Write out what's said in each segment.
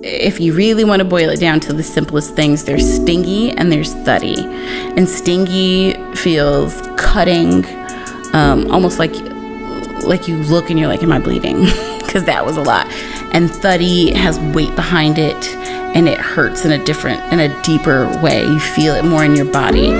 if you really want to boil it down to the simplest things, there's stingy and there's thuddy. And stingy feels cutting, almost like you look and you're like, am I bleeding? Because that was a lot. And thuddy has weight behind it, and it hurts in a deeper way. You feel it more in your body.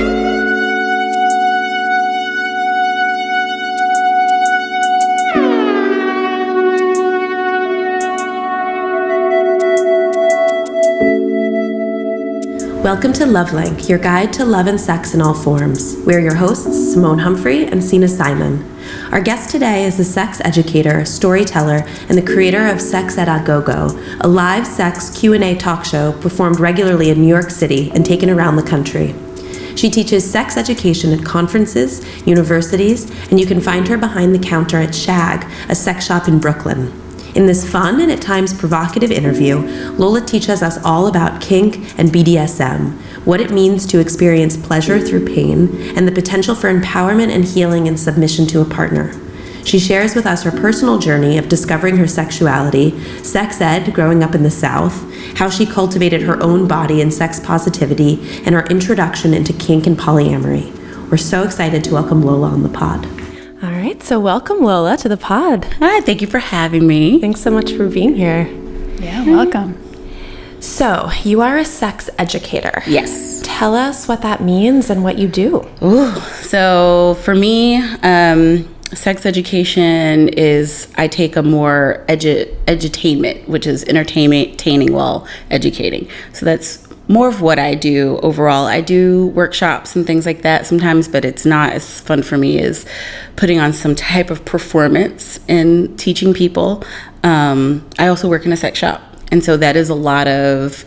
Welcome to Love Link, your guide to love and sex in all forms. We're your hosts, Simone Humphrey and Sina Simon. Our guest today is a sex educator, storyteller, and the creator of Sex Ed A Go-Go, a live sex Q&A talk show performed regularly in New York City and taken around the country. She teaches sex education at conferences, universities, and you can find her behind the counter at Shag, a sex shop in Brooklyn. In this fun and at times provocative interview, Lola teaches us all about kink and BDSM, what it means to experience pleasure through pain, and the potential for empowerment and healing and submission to a partner. She shares with us her personal journey of discovering her sexuality, sex ed growing up in the South, how she cultivated her own body and sex positivity, and her introduction into kink and polyamory. We're so excited to welcome Lola on the pod. All right, so welcome, Lola, to the pod. Hi, thank you for having me. Thanks so much for being here. Yeah, welcome. So, you are a sex educator. Yes. Tell us what that means and what you do. Ooh, so for me, sex education is, I take a more edutainment, which is entertaining while educating. So that's more of what I do overall. I do workshops and things like that sometimes, but it's not as fun for me as putting on some type of performance and teaching people. I also work in a sex shop, and so that is a lot of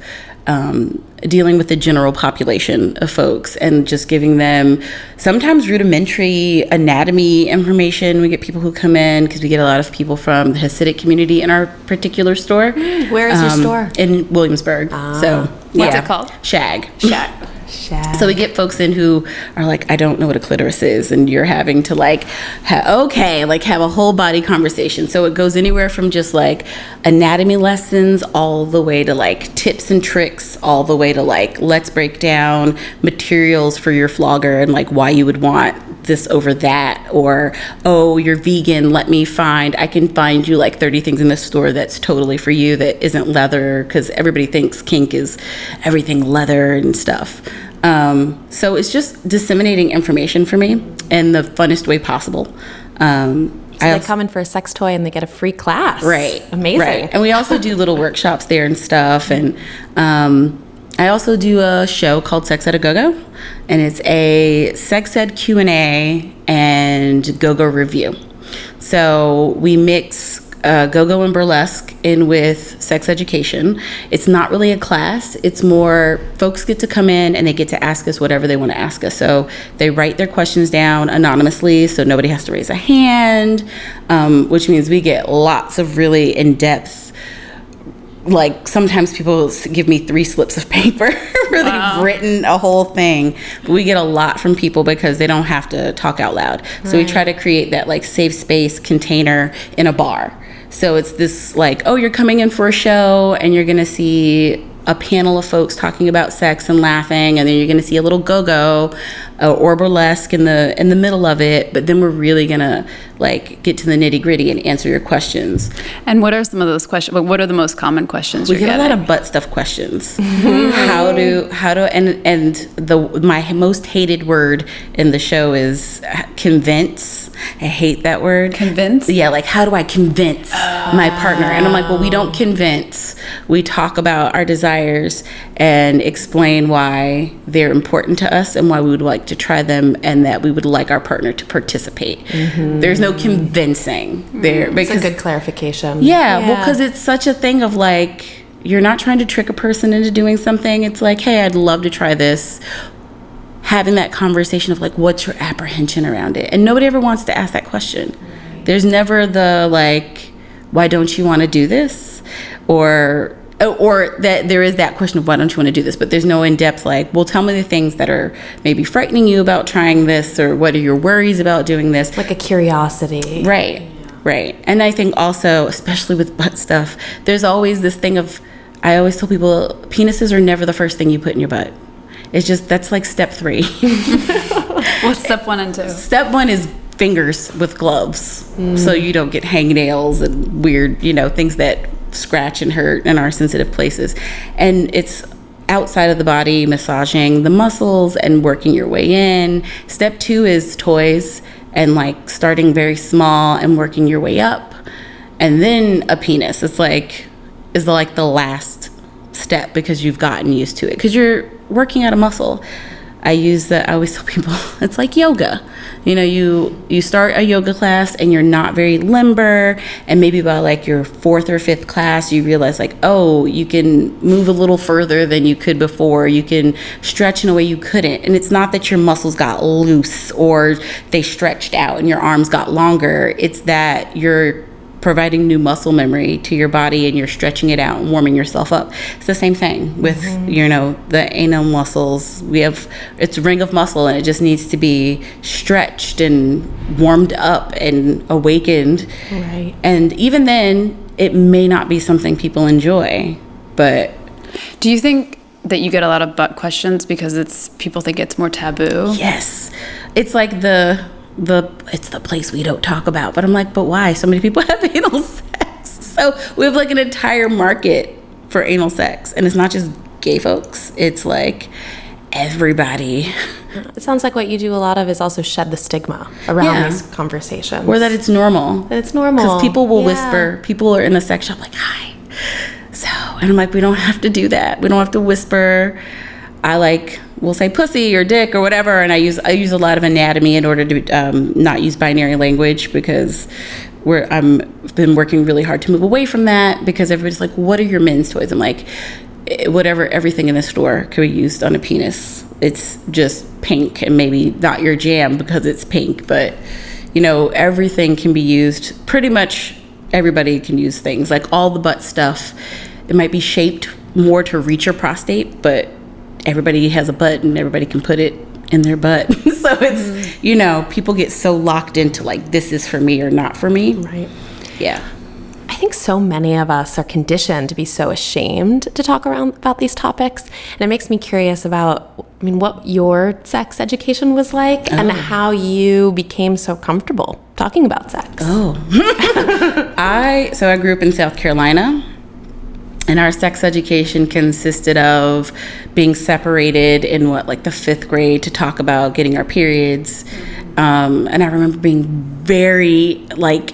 dealing with the general population of folks and just giving them sometimes rudimentary anatomy information. We get people who come in because we get a lot of people from the Hasidic community in our particular store. Where is your store? In Williamsburg. So What's it called? Shag. Shag. So we get folks in who are like, I don't know what a clitoris is, and you're having to have a whole body conversation. So it goes anywhere from just like anatomy lessons all the way to like tips and tricks, all the way to like, let's break down materials for your flogger and like why you would want this over that, or, oh, you're vegan, I can find you like 30 things in the store that's totally for you that isn't leather, because everybody thinks kink is everything leather and stuff. So it's just disseminating information for me in the funnest way possible. So they come in for a sex toy and they get a free class. Right. Amazing. Right. And we also do little workshops there and stuff. And I also do a show called Sex Ed A Go-Go, and it's a sex ed Q&A and go-go review. So we mix go-go and burlesque in with sex education. It's not really a class. It's more folks get to come in and they get to ask us whatever they want to ask us. So they write their questions down anonymously, so nobody has to raise a hand, which means we get lots of really in-depth, like sometimes people give me 3 slips of paper where they've written a whole thing. But we get a lot from people because they don't have to talk out loud. So we try to create that like safe space container in a bar. So it's this like, oh, you're coming in for a show and you're going to see a panel of folks talking about sex and laughing, and then you're going to see a little go-go or burlesque in the middle of it, but then we're really going to like get to the nitty-gritty and answer your questions. And what are some of those questions? What are the most common questions We get a lot of butt stuff questions. How do my most hated word in the show is convince. I hate that word. Convince? Yeah, like how do I convince my partner? And I'm like, well, we don't convince. We talk about our desires and explain why they're important to us and why we would like to try them, and that we would like our partner to participate. There's no convincing there. It's a good clarification. Yeah, well, because it's such a thing of like, you're not trying to trick a person into doing something. It's like, hey, I'd love to try this. Having that conversation of like, what's your apprehension around it? And nobody ever wants to ask that question. There's never the like, why don't you want to do this? Or that there is that question of why don't you want to do this, but there's no in-depth like, well, tell me the things that are maybe frightening you about trying this, or what are your worries about doing this. Like a curiosity. Right. And I think also, especially with butt stuff, there's always this thing of, I always tell people penises are never the first thing you put in your butt. It's just, that's like step 3. What's step 1 and 2? Step 1 is fingers with gloves, so you don't get hangnails and weird, things that scratch and hurt and are sensitive places. And it's outside of the body, massaging the muscles and working your way in. Step 2 is toys and like starting very small and working your way up. And then a penis. It's like the last step because you've gotten used to it because you're working out a muscle. I always tell people it's like yoga. You start a yoga class and you're not very limber, and maybe by like your 4th or 5th class you realize like, oh, you can move a little further than you could before. You can stretch in a way you couldn't, and it's not that your muscles got loose or they stretched out and your arms got longer. It's that you're providing new muscle memory to your body and you're stretching it out and warming yourself up. It's the same thing with the anal muscles. It's a ring of muscle and it just needs to be stretched and warmed up and awakened. Right. And even then it may not be something people enjoy. But do you think that you get a lot of butt questions because people think it's more taboo? Yes. It's like it's the place we don't talk about. But I'm like, but why? So many people have anal sex. So we have like an entire market for anal sex. And it's not just gay folks. It's like everybody. It sounds like what you do a lot of is also shed the stigma around these conversations. Or that it's normal. That it's normal. Because people will whisper. People are in the sex shop like, hi. So, and I'm like, we don't have to do that. We don't have to whisper. We'll say pussy or dick or whatever, and I use a lot of anatomy in order to not use binary language because I've been working really hard to move away from that because everybody's like, what are your men's toys? I'm like, everything in the store could be used on a penis. It's just pink and maybe not your jam because it's pink, but everything can be used. Pretty much everybody can use things. Like all the butt stuff, it might be shaped more to reach your prostate, but everybody has a butt and everybody can put it in their butt. So it's, people get so locked into like, this is for me or not for me. Right. Yeah. I think so many of us are conditioned to be so ashamed to talk about these topics. And it makes me curious about, what your sex education was like and how you became so comfortable talking about sex. I grew up in South Carolina. And our sex education consisted of being separated in the 5th grade to talk about getting our periods. And I remember being very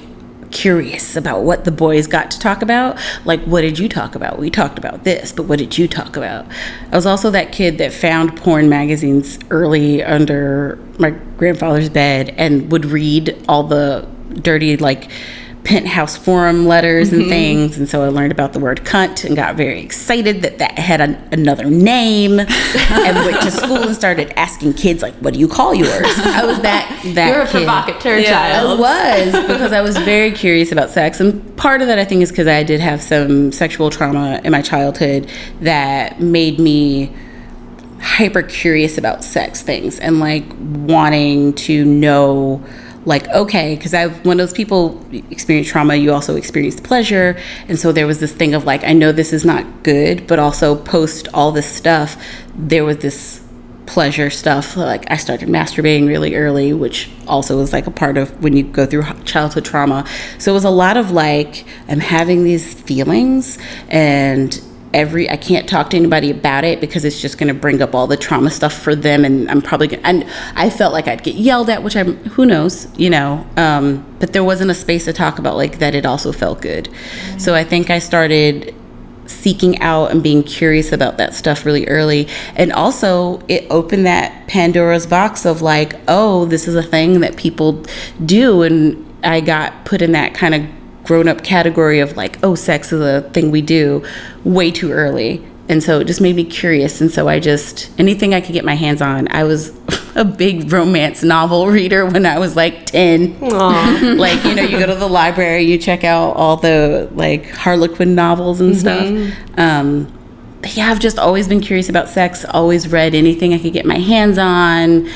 curious about what the boys got to talk about. Like, what did you talk about? We talked about this, but what did you talk about? I was also that kid that found porn magazines early under my grandfather's bed and would read all the dirty Penthouse forum letters and things, and so I learned about the word cunt and got very excited that had another name and went to school and started asking kids what do you call yours? I was that You're a kid. Provocateur child. I was, because I was very curious about sex, and part of that I think is because I did have some sexual trauma in my childhood that made me hyper curious about sex things and wanting to know okay, because one of those people experience trauma, you also experience pleasure. And so there was this thing of I know this is not good, but also post all this stuff, there was this pleasure stuff. I started masturbating really early, which also is a part of when you go through childhood trauma. So it was a lot of I'm having these feelings and I can't talk to anybody about it because it's just going to bring up all the trauma stuff for them, and I'm probably and I felt like I'd get yelled at, which who knows, but there wasn't a space to talk about that. It also felt good. So I think I started seeking out and being curious about that stuff really early, and also it opened that Pandora's box of oh, this is a thing that people do, and I got put in that kind of grown-up category of oh, sex is a thing we do way too early. And so it just made me curious, and so anything I could get my hands on. I was a big romance novel reader when I was 10. You go to the library, you check out all the Harlequin novels and stuff. But yeah, I've just always been curious about sex, always read anything I could get my hands on,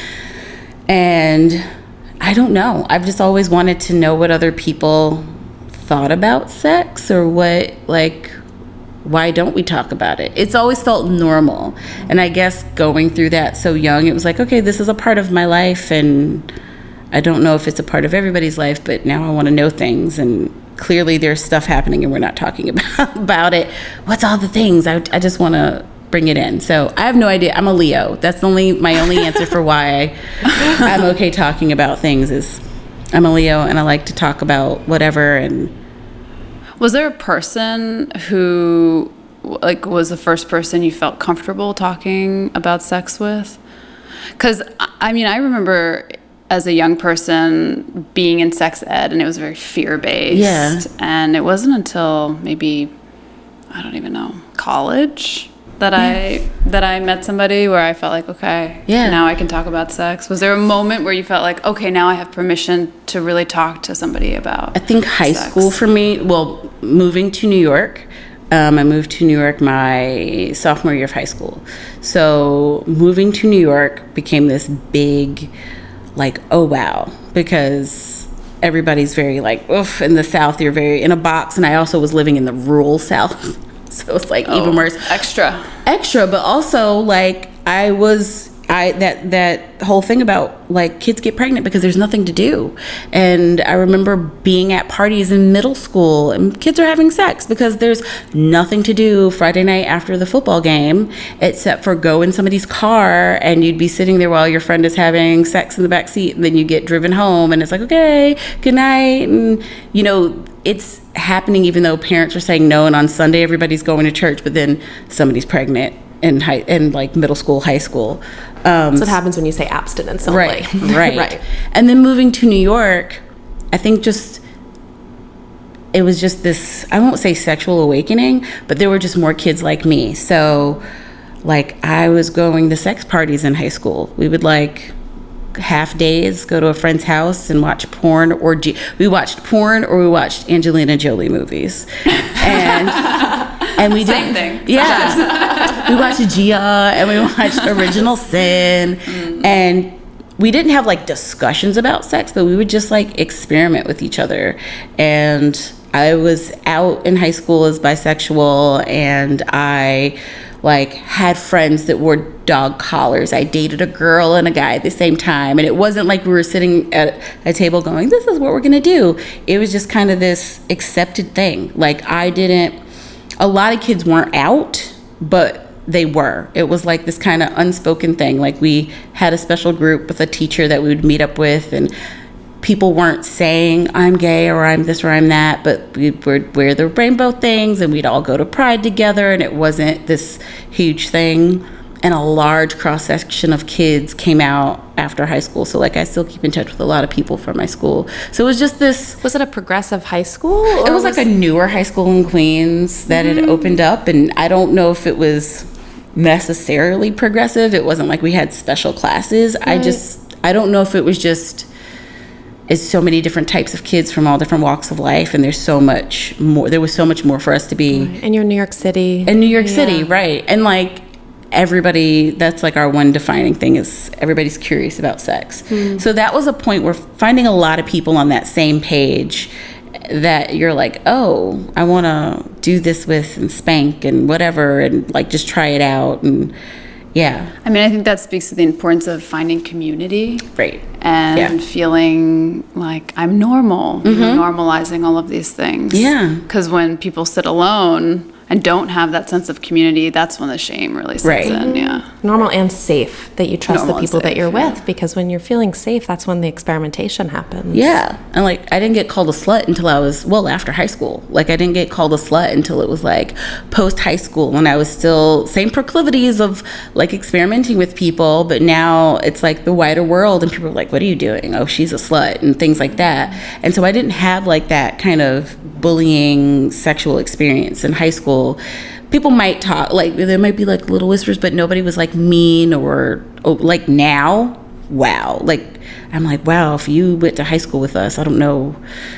and I don't know, I've just always wanted to know what other people thought about sex, or what why don't we talk about it? It's always felt normal. And I guess going through that so young, it was like, okay, this is a part of my life, and I don't know if it's a part of everybody's life, but now I want to know things. And clearly there's stuff happening and we're not talking about it. What's all the things? I just want to bring it in. So I have no idea. I'm a Leo. That's my only answer for why I'm okay talking about things is I'm a Leo, and I like to talk about whatever. And was there a person who like was the first person you felt comfortable talking about sex with? Because I mean, I remember as a young person being in sex ed, and it was very fear-based. Yeah. And it wasn't until maybe, I don't even know, college that I met somebody where I felt like, okay, now I can talk about sex. Was there a moment where you felt like, okay, now I have permission to really talk to somebody about I think high sex? school for me, well, moving to New York, I moved to New York my sophomore year of high school. So moving to New York became this big, like, oh wow, because everybody's very like, oof, in the South, you're very in a box. And I also was living in the rural South. So it's like even worse. Extra, but also like that whole thing about like kids get pregnant because there's nothing to do. And I remember being at parties in middle school and kids are having sex because there's nothing to do Friday night after the football game except for go in somebody's car, and you'd be sitting there while your friend is having sex in the back seat, and then you get driven home and it's like, okay, good night. And you know, it's happening even though parents are saying no, and on Sunday everybody's going to church, but then somebody's pregnant in like middle school, high school. That's what happens when you say abstinence only. Right. Right. And then moving to New York, I think it was just this, I won't say sexual awakening, but there were just more kids like me. So like I was going to sex parties in high school. We would like half days go to a friend's house and watch porn, or we watched porn or we watched Angelina Jolie movies. And we did same thing. Yeah. We watched Gia and we watched Original Sin. And we didn't have like discussions about sex, but we would just like experiment with each other. And I was out in high school as bisexual, and I like had friends that wore dog collars. I dated a girl and a guy at the same time, and it wasn't like we were sitting at a table going, this is what we're gonna do. It was just kind of this accepted thing. Like a lot of kids weren't out, but they were. It was like this kind of unspoken thing. Like we had a special group with a teacher that we would meet up with, and people weren't saying I'm gay or I'm this or I'm that, but we would wear the rainbow things and we'd all go to Pride together, and it wasn't this huge thing. And a large cross section of kids came out after high school. So like I still keep in touch with a lot of people from my school. So it was just this. Was it a progressive high school? It was like a newer high school in Queens that had opened up, and I don't know if it was necessarily progressive. It wasn't like we had special classes. Right. I don't know if it was just, it's so many different types of kids from all different walks of life, and there's so much more. There was so much more for us to be. Right. And you're in New York City. In New York City, right. And like everybody, that's like our one defining thing is everybody's curious about sex. So that was a point where finding a lot of people on that same page that you're like, oh, I want to do this with and spank and whatever, and like just try it out. And yeah. I mean, I think that speaks to the importance of finding community. Right. And feeling like I'm normal, normalizing all of these things. Yeah. Because when people sit alone and don't have that sense of community, that's when the shame really sets in. Yeah. Normal and safe, that you trust the people that you're with, because when you're feeling safe, that's when the experimentation happens. Yeah. And like I didn't get called a slut until I was, well, after high school. Like I didn't get called a slut until it was like post high school, and I was still same proclivities of like experimenting with people, but now it's like the wider world, and people are like, what are you doing? Oh, she's a slut, and things like that. And so I didn't have like that kind of bullying sexual experience in high school. People might talk, like there might be like little whispers, but nobody was like mean or like now, wow. Like I'm like, wow, if you went to high school with us, I don't know,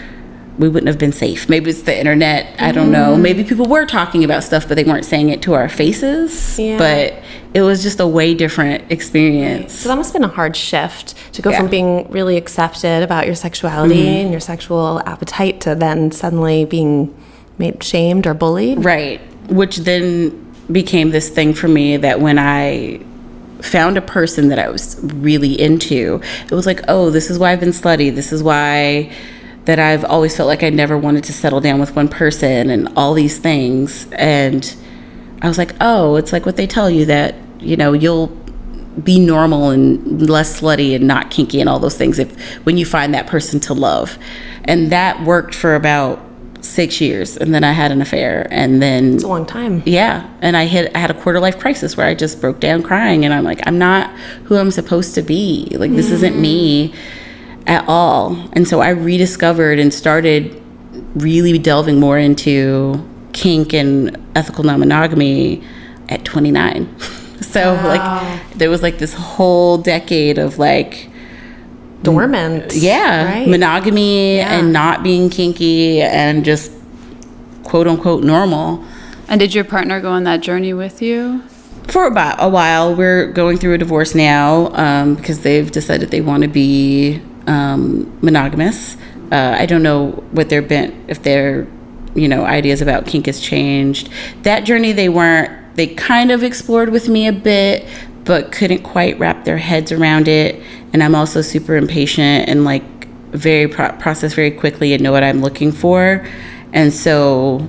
we wouldn't have been safe. Maybe it's the internet, I don't know. Maybe people were talking about stuff, but they weren't saying it to our faces. Yeah. But it was just a way different experience. So that must have been a hard shift to go from being really accepted about your sexuality and your sexual appetite to then suddenly being made shamed or bullied. Right. which then became this thing for me that when I found a person that I was really into, it was like, oh, this is why I've been slutty. This is why that I've always felt like I never wanted to settle down with one person and all these things. And I was like, oh, it's like what they tell you, that, you know, you'll be normal and less slutty and not kinky and all those things when you find that person to love. And that worked for about 6 years, and then I had an affair, and then it's a long time. Yeah, and I had a quarter life crisis where I just broke down crying, and I'm like, I'm not who I'm supposed to be. Like, this isn't me at all. And so I rediscovered and started really delving more into kink and ethical non-monogamy at 29. So like there was like this whole decade of like dormant, right? Monogamy and not being kinky and just quote unquote normal. And did your partner go on that journey with you? For about a while. We're going through a divorce now because they've decided they want to be monogamous. I don't know what their bent, if their, you know, ideas about kink has changed. That journey they kind of explored with me a bit, but couldn't quite wrap their heads around it. And I'm also super impatient and like very process very quickly and know what I'm looking for. And so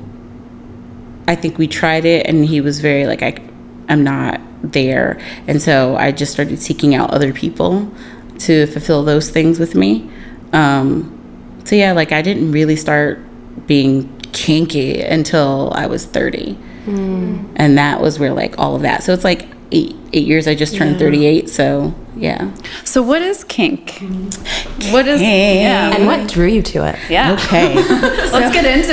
I think we tried it, and he was very like, I'm not there. And so I just started seeking out other people to fulfill those things with me. So yeah, like I didn't really start being kinky until I was 30. And that was where like all of that. So it's like eight years. I just turned 38. So yeah. So what is kink? What is and what drew you to it? Yeah. Okay. Let's get into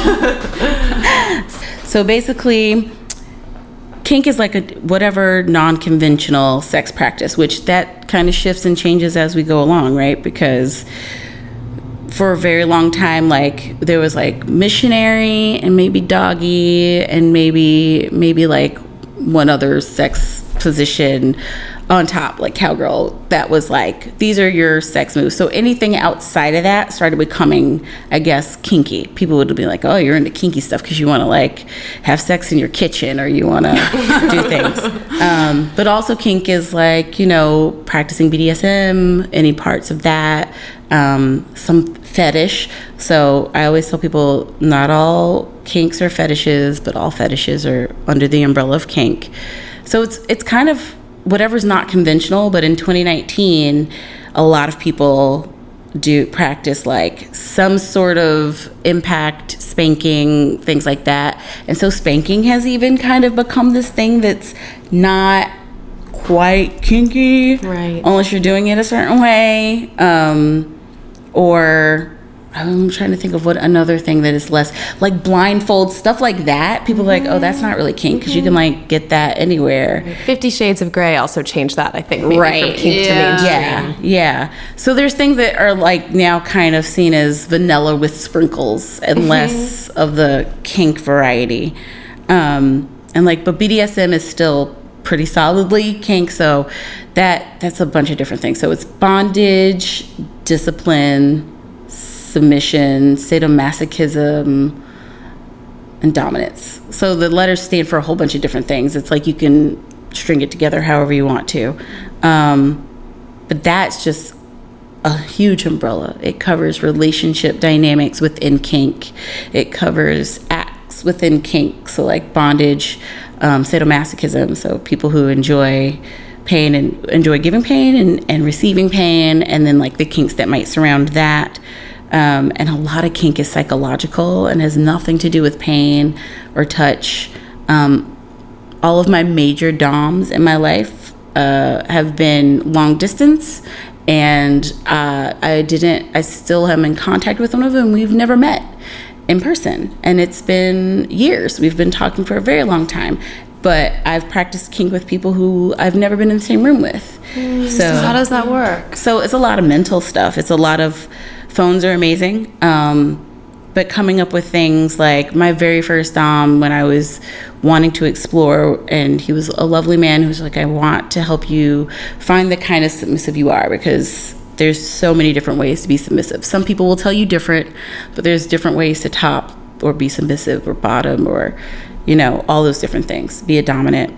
it. So basically, kink is like whatever non-conventional sex practice, which that kind of shifts and changes as we go along, right? Because for a very long time, like there was like missionary and maybe doggy and maybe like one other sex position on top, like cowgirl. That was like, these are your sex moves. So anything outside of that started becoming, I guess, kinky. People would be like, oh, you're into kinky stuff because you want to like have sex in your kitchen or you want to do things. But also kink is like, you know, practicing BDSM, any parts of that, some fetish. So I always tell people not all kinks are fetishes, but all fetishes are under the umbrella of kink. So it's kind of whatever's not conventional, but in 2019, a lot of people do practice like some sort of impact, spanking, things like that. And so spanking has even kind of become this thing that's not quite kinky, right? Unless you're doing it a certain way. Or I'm trying to think of what another thing that is less, like blindfold, stuff like that. People are like, oh, that's not really kink, because you can like get that anywhere. 50 Shades of Grey also changed that, I think, maybe right. From kink to mainstream. Yeah. So there's things that are like now kind of seen as vanilla with sprinkles and less of the kink variety. And like, but BDSM is still pretty solidly kink, so that's a bunch of different things. So it's bondage, discipline, submission, sadomasochism, and dominance. So the letters stand for a whole bunch of different things. It's like you can string it together however you want to. But that's just a huge umbrella. It covers relationship dynamics within kink. It covers acts within kink. So like bondage, sadomasochism. So people who enjoy pain and enjoy giving pain and receiving pain, and then like the kinks that might surround that. And a lot of kink is psychological and has nothing to do with pain or touch. All of my major doms in my life have been long distance, and I still am in contact with one of them. We've never met in person, and it's been years. We've been talking for a very long time, but I've practiced kink with people who I've never been in the same room with. So how does that work? So it's a lot of mental stuff. It's a lot of, phones are amazing, but coming up with things like my very first dom, when I was wanting to explore, and he was a lovely man who was like, I want to help you find the kind of submissive you are, because there's so many different ways to be submissive. Some people will tell you different, but there's different ways to top or be submissive or bottom, or you know, all those different things, be a dominant.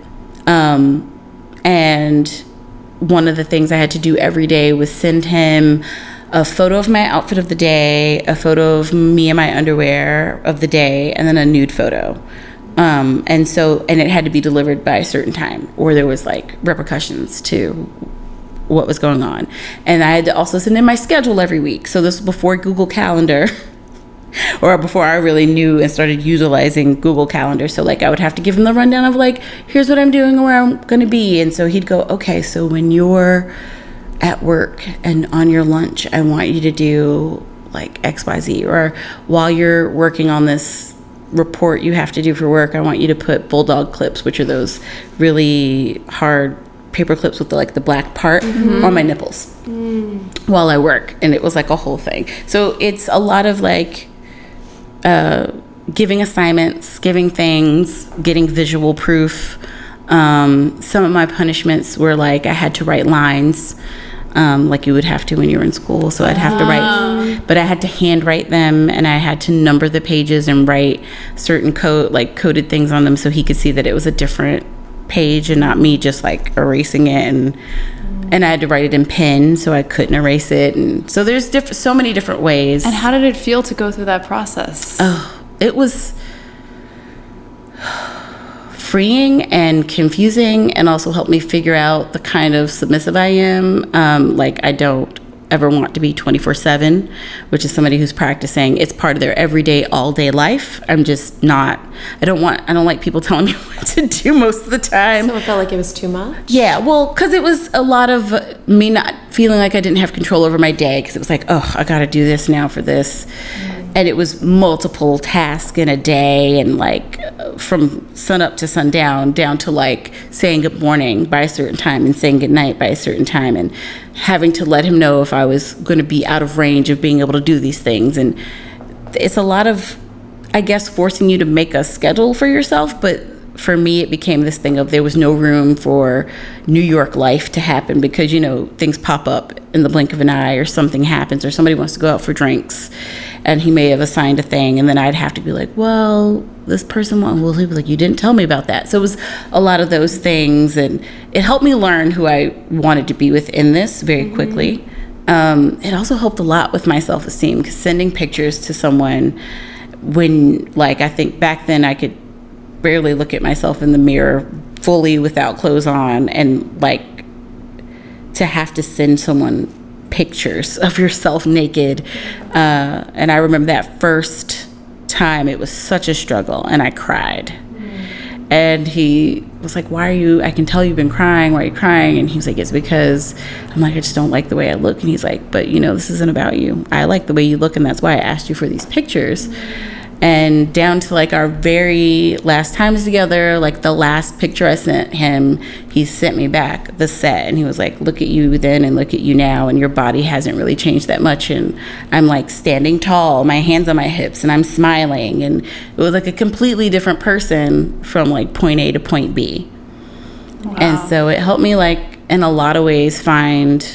And one of the things I had to do every day was send him a photo of my outfit of the day, a photo of me in my underwear of the day, and then a nude photo. And it had to be delivered by a certain time, or there was like repercussions to what was going on. And I had to also send in my schedule every week. So this was before Google Calendar, or before I really knew and started utilizing Google Calendar. So like I would have to give him the rundown of like, here's what I'm doing, where I'm going to be. And so he'd go, okay, so when you're at work and on your lunch, I want you to do like XYZ, or while you're working on this report you have to do for work, I want you to put bulldog clips, which are those really hard paper clips with the black part on my nipples while I work. And it was like a whole thing. So it's a lot of like giving assignments, giving things, getting visual proof. Some of my punishments were like I had to write lines, like you would have to when you were in school. So I'd have to write, but I had to handwrite them, and I had to number the pages and write certain coded things on them so he could see that it was a different page and not me just like erasing it. And I had to write it in pen, so I couldn't erase it. And so there's so many different ways. And how did it feel to go through that process? Oh, it was freeing and confusing, and also helped me figure out the kind of submissive I am. Like I don't ever want to be 24/7, which is somebody who's practicing. It's part of their everyday, all day life. I'm just not, I don't like people telling me what to do most of the time. So it felt like it was too much? Yeah, well, because it was a lot of me not feeling like I didn't have control over my day, because it was like, oh, I got to do this now for this. And it was multiple tasks in a day, and like from sun up to sundown, down to like saying good morning by a certain time and saying good night by a certain time, and having to let him know if I was going to be out of range of being able to do these things. And it's a lot of, I guess, forcing you to make a schedule for yourself. But for me, it became this thing of there was no room for New York life to happen, because, you know, things pop up in the blink of an eye, or something happens, or somebody wants to go out for drinks, and he may have assigned a thing, and then I'd have to be like, well, this person he'd be like, you didn't tell me about that. So it was a lot of those things, and it helped me learn who I wanted to be within this very quickly. It also helped a lot with my self-esteem, because sending pictures to someone when, like, I think back then I could barely look at myself in the mirror fully without clothes on, and like to have to send someone pictures of yourself naked, and I remember that first time it was such a struggle, and I cried. And he was like, why are you, I can tell you've been crying, why are you crying? And he was like, it's because, I'm like, I just don't like the way I look. And he's like, but you know, this isn't about you. I like the way you look, and that's why I asked you for these pictures. And down to like our very last times together, like the last picture I sent him, he sent me back the set, and he was like, look at you then and look at you now, and your body hasn't really changed that much. And I'm like standing tall, my hands on my hips, and I'm smiling, and it was like a completely different person from like point A to point B. Wow. And so it helped me, like, in a lot of ways find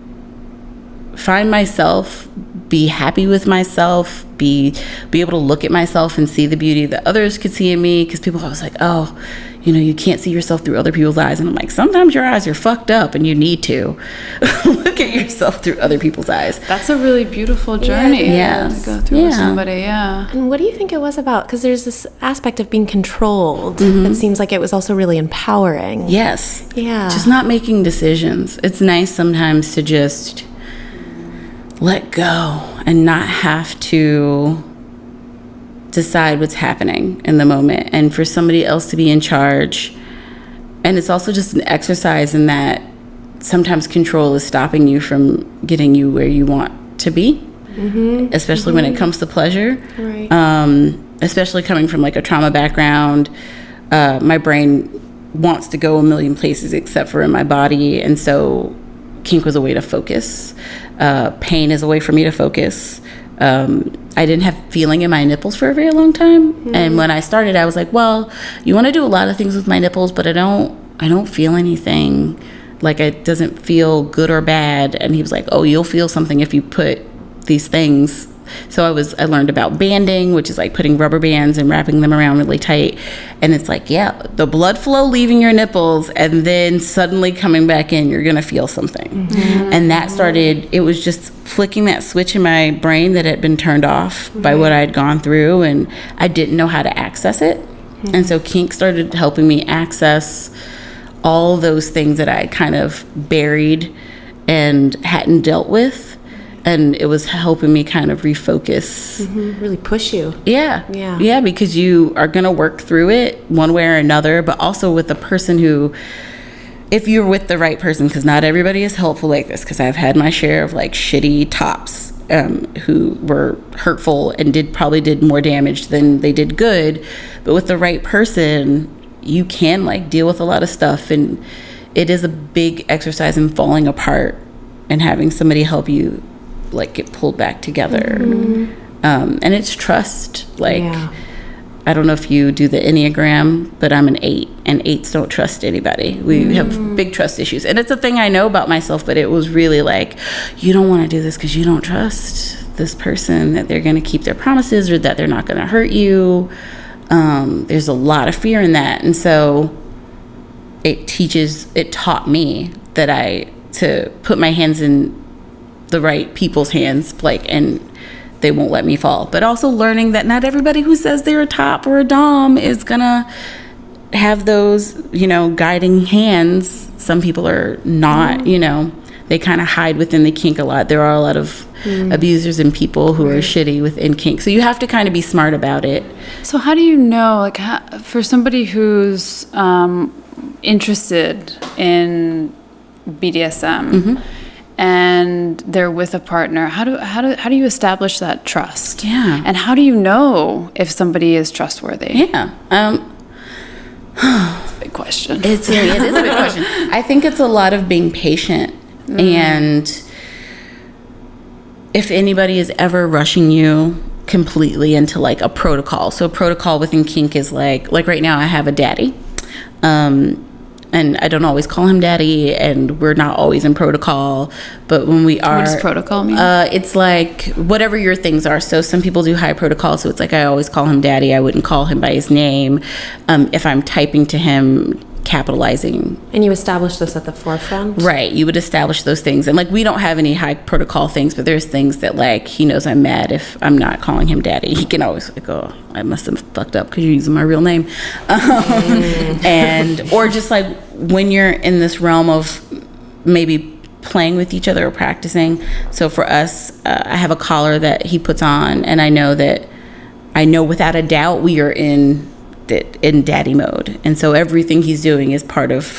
myself, be happy with myself, be able to look at myself and see the beauty that others could see in me. Because people always like, oh, you know, you can't see yourself through other people's eyes. And I'm like, sometimes your eyes are fucked up, and you need to look at yourself through other people's eyes. That's a really beautiful journey to go through with somebody. And what do you think it was about? Because there's this aspect of being controlled. It seems like it was also really empowering. Yes. Yeah. Just not making decisions. It's nice sometimes to just let go and not have to decide what's happening in the moment, and for somebody else to be in charge. And it's also just an exercise in that sometimes control is stopping you from getting you where you want to be, especially when it comes to pleasure. Right. Especially coming from like a trauma background, my brain wants to go a million places except for in my body. And so kink was a way to focus. Pain is a way for me to focus. I didn't have feeling in my nipples for a very long time. And when I started, I was like, well, you want to do a lot of things with my nipples, but I don't feel anything. Like, it doesn't feel good or bad. And he was like, oh, you'll feel something if you put these things So I learned about banding, which is like putting rubber bands and wrapping them around really tight. And it's like, yeah, the blood flow leaving your nipples and then suddenly coming back in, you're going to feel something. And that started, it was just flicking that switch in my brain that had been turned off by what I'd gone through, and I didn't know how to access it. And so kink started helping me access all those things that I kind of buried and hadn't dealt with. And it was helping me kind of refocus. Really push you. Yeah, because you are going to work through it one way or another, but also with a person who, if you're with the right person, because not everybody is helpful like this, because I've had my share of like shitty tops who were hurtful and probably did more damage than they did good. But with the right person, you can like deal with a lot of stuff, and it is a big exercise in falling apart and having somebody help you like get pulled back together. And it's trust. Like, I don't know if you do the Enneagram, but I'm an 8, and 8s don't trust anybody. We have big trust issues. And it's a thing I know about myself, but it was really like, you don't want to do this because you don't trust this person, that they're going to keep their promises or that they're not going to hurt you. There's a lot of fear in that. And so it taught me that to put my hands in the right people's hands, like, and they won't let me fall. But also learning that not everybody who says they're a top or a dom is gonna have those, guiding hands. Some people are not, they kind of hide within the kink a lot. There are a lot of abusers and people who are shitty within kink. So you have to kind of be smart about it. So how do you know, like, for somebody who's interested in BDSM, and they're with a partner, how do you establish that trust? Yeah. And how do you know if somebody is trustworthy? Yeah. Big question. It is a big question. I think it's a lot of being patient, and if anybody is ever rushing you completely into like a protocol. So protocol within kink is like right now I have a daddy. And I don't always call him daddy, and we're not always in protocol. But when we are... What does protocol mean? It's like whatever your things are. So some people do high protocol, so it's like I always call him daddy. I wouldn't call him by his name. If I'm typing to him, capitalizing. And you establish this at the forefront? Right. You would establish those things. And like we don't have any high protocol things, but there's things that like he knows I'm mad if I'm not calling him daddy. He can always like, oh, I must have fucked up because you're using my real name. And or just like when you're in this realm of maybe playing with each other or practicing. So for us, I have a collar that he puts on, and I know without a doubt we are in daddy mode, and so everything he's doing is part of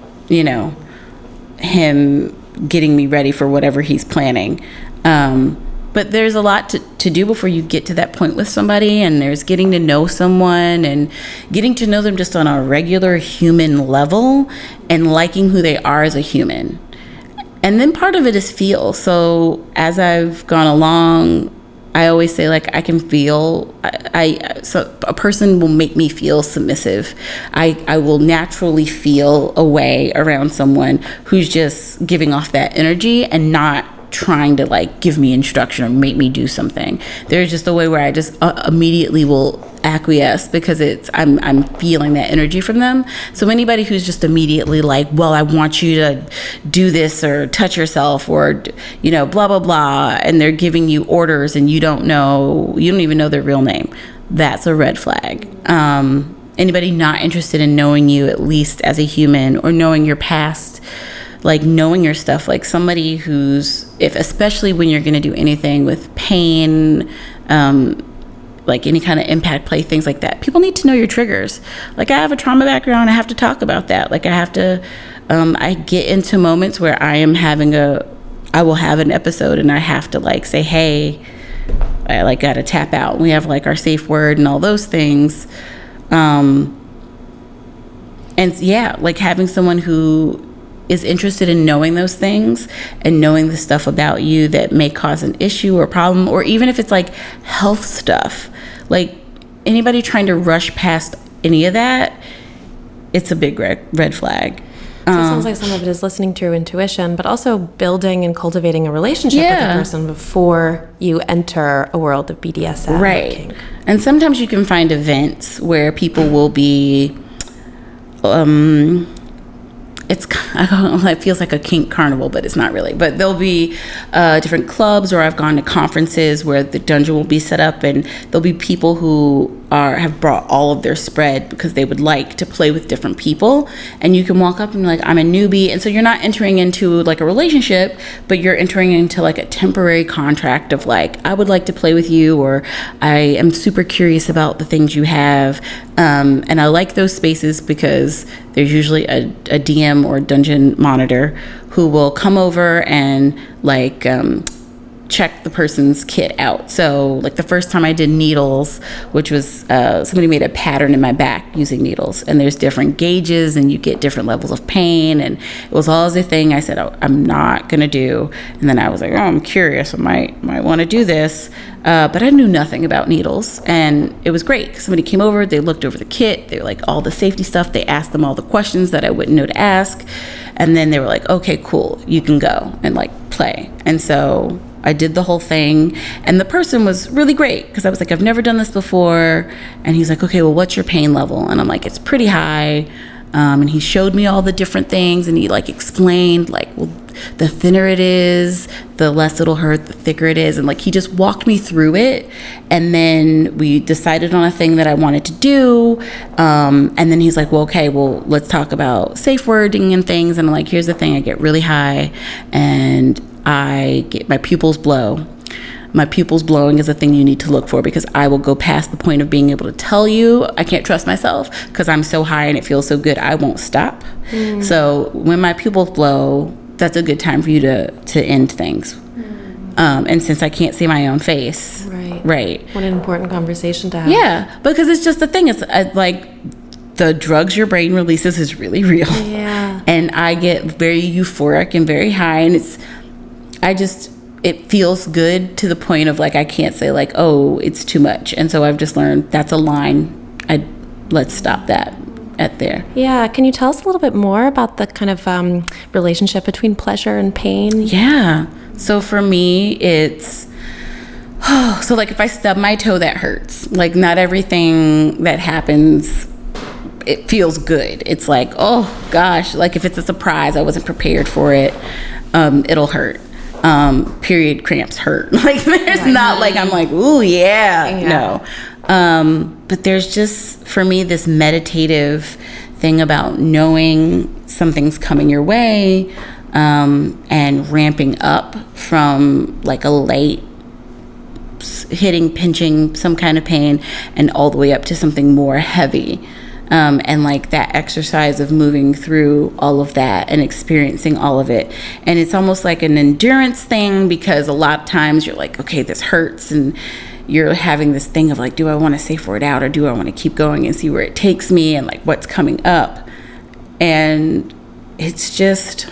him getting me ready for whatever he's planning. But there's a lot to do before you get to that point with somebody, and there's getting to know someone and getting to know them just on a regular human level and liking who they are as a human. And then part of it is feel. So as I've gone along, I always say, like, I can feel, so a person will make me feel submissive. I will naturally feel a way around someone who's just giving off that energy and not trying to, like, give me instruction or make me do something. There's just a way where I just immediately will acquiesce because I'm feeling that energy from them. So anybody who's just immediately like, well, I want you to do this or touch yourself or blah blah blah, and they're giving you orders and you don't even know their real name, that's a red flag. Anybody not interested in knowing you at least as a human or knowing your past, like knowing your stuff, like somebody especially when you're going to do anything with pain, like any kind of impact play, things like that, people need to know your triggers. Like I have a trauma background, I have to talk about that. Like I have to, I get into moments where I will have an episode and I have to like say, hey, I like got to tap out. We have like our safe word and all those things. And yeah, like having someone who is interested in knowing those things and knowing the stuff about you that may cause an issue or problem, or even if it's like health stuff, like anybody trying to rush past any of that, it's a big red flag. So it sounds like some of it is listening to your intuition, but also building and cultivating a relationship with a person before you enter a world of BDSM. Right. Or kink. And sometimes you can find events where people will be, it feels like a kink carnival, but it's not really. But there'll be different clubs, or I've gone to conferences where the dungeon will be set up, and there'll be people who have brought all of their spread because they would like to play with different people. And you can walk up and be like, I'm a newbie. And so you're not entering into like a relationship, but you're entering into like a temporary contract of like, I would like to play with you, or I am super curious about the things you have. And I like those spaces because there's usually a DM or dungeon monitor who will come over and like check the person's kit out. So like the first time I did needles, which was somebody made a pattern in my back using needles, and there's different gauges and you get different levels of pain, and it was always a thing I said, oh, I'm not gonna do. And then I was like, oh, I'm curious, I might want to do this, but I knew nothing about needles. And it was great because somebody came over, they looked over the kit, they were like all the safety stuff, they asked them all the questions that I wouldn't know to ask, and then they were like, okay, cool, you can go and like play. And so I did the whole thing, and the person was really great because I was like, I've never done this before. And he's like, okay, well, what's your pain level? And I'm like, it's pretty high. And he showed me all the different things, and he like explained like, well, the thinner it is, the less it'll hurt, the thicker it is. And like, he just walked me through it. And then we decided on a thing that I wanted to do. And then he's like, well, okay, well, let's talk about safe wording and things. And I'm like, here's the thing, I get really high and I get my pupils blow. My pupils blowing is a thing you need to look for, because I will go past the point of being able to tell you I can't trust myself because I'm so high and it feels so good, I won't stop. So when my pupils blow, that's a good time for you to end things. And since I can't see my own face, right. What an important conversation to have. Yeah, because it's just the thing. It's like the drugs your brain releases is really real. Yeah. And I get very euphoric and very high, and it feels good to the point of like, I can't say like, oh, it's too much. And so I've just learned that's a line. Let's stop that at there. Yeah. Can you tell us a little bit more about the kind of relationship between pleasure and pain? Yeah. So for me, it's, so like if I stub my toe, that hurts. Like not everything that happens, it feels good. It's like, oh gosh, like if it's a surprise, I wasn't prepared for it, it'll hurt. Period cramps hurt. Like there's not like I'm like, ooh, no. But there's just, for me, this meditative thing about knowing something's coming your way, and ramping up from like a late hitting, pinching, some kind of pain, and all the way up to something more heavy. And like that exercise of moving through all of that and experiencing all of it. And it's almost like an endurance thing, because a lot of times you're like, okay, this hurts, and you're having this thing of like, do I want to safe word out, or do I want to keep going and see where it takes me and like what's coming up? And it's just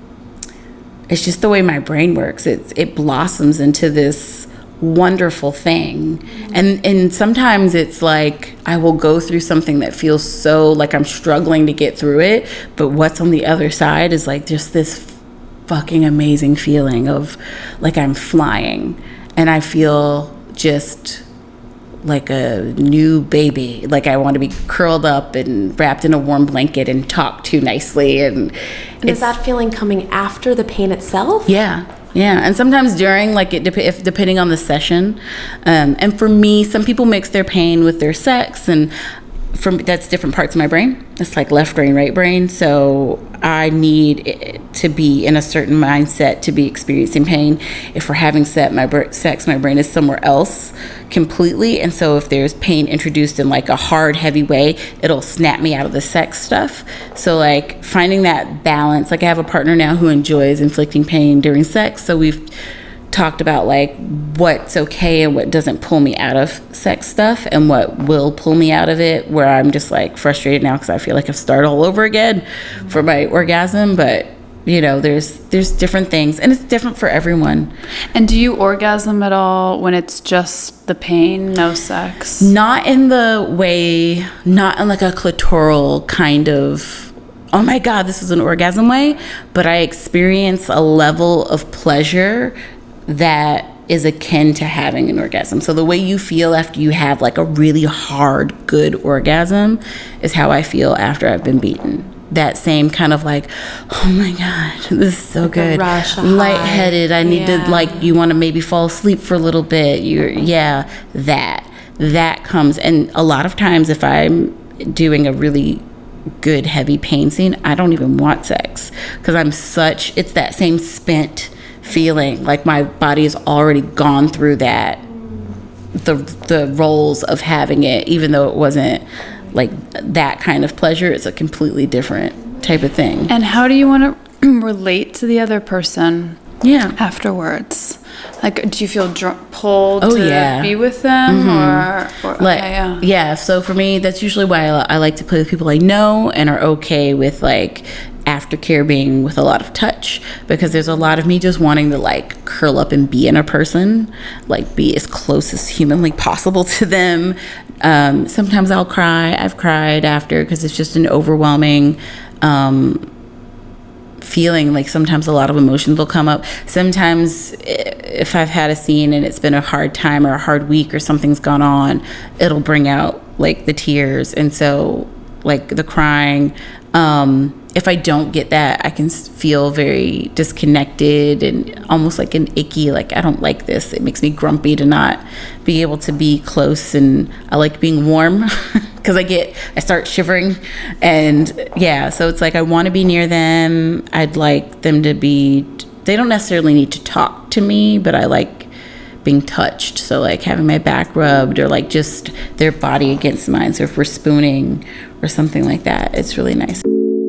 the way my brain works. It blossoms into this wonderful thing. And sometimes it's like I will go through something that feels so like I'm struggling to get through it, but what's on the other side is like just this fucking amazing feeling of like I'm flying, and I feel just like a new baby. Like I want to be curled up and wrapped in a warm blanket and talked to nicely. And is that feeling coming after the pain itself? Yeah, and sometimes during, like depending on the session. And for me, some people mix their pain with their sex, and that's different parts of my brain. It's like left brain, right brain. So I need it to be in a certain mindset to be experiencing pain. If we're having sex, my brain is somewhere else completely. And so if there's pain introduced in like a hard, heavy way, it'll snap me out of the sex stuff. So like finding that balance. Like I have a partner now who enjoys inflicting pain during sex. So we've talked about like what's okay and what doesn't pull me out of sex stuff, and what will pull me out of it, where I'm just like frustrated now because I feel like I've started all over again for my orgasm. But you know, there's different things, and it's different for everyone. And do you orgasm at all when it's just the pain, no sex? Not in like a clitoral kind of oh my God, this is an orgasm way, but I experience a level of pleasure that is akin to having an orgasm. So the way you feel after you have like a really hard, good orgasm is how I feel after I've been beaten. That same kind of like, oh my God, this is so good. Rush, lightheaded. I need to, like, you want to maybe fall asleep for a little bit. That comes. And a lot of times if I'm doing a really good heavy pain scene, I don't even want sex, because it's that same spent feeling, like my body has already gone through that, the roles of having it, even though it wasn't like that kind of pleasure. It's a completely different type of thing. And how do you want to relate to the other person afterwards? Like, do you feel pulled to be with them? Or like, so for me, that's usually why I like to play with people I know and are okay with, like, aftercare being with a lot of touch, because there's a lot of me just wanting to like curl up and be in a person, like be as close as humanly possible to them. Sometimes I'll cry. I've cried after, because it's just an overwhelming feeling. Like sometimes a lot of emotions will come up. Sometimes if I've had a scene and it's been a hard time or a hard week or something's gone on, it'll bring out like the tears. And so like the crying, if I don't get that, I can feel very disconnected and almost like an icky, like I don't like this. It makes me grumpy to not be able to be close, and I like being warm because I start shivering, and so it's like I want to be near them. I'd like them to be, they don't necessarily need to talk to me, but I like being touched. So like having my back rubbed, or like just their body against mine. So if we're spooning or something like that, it's really nice.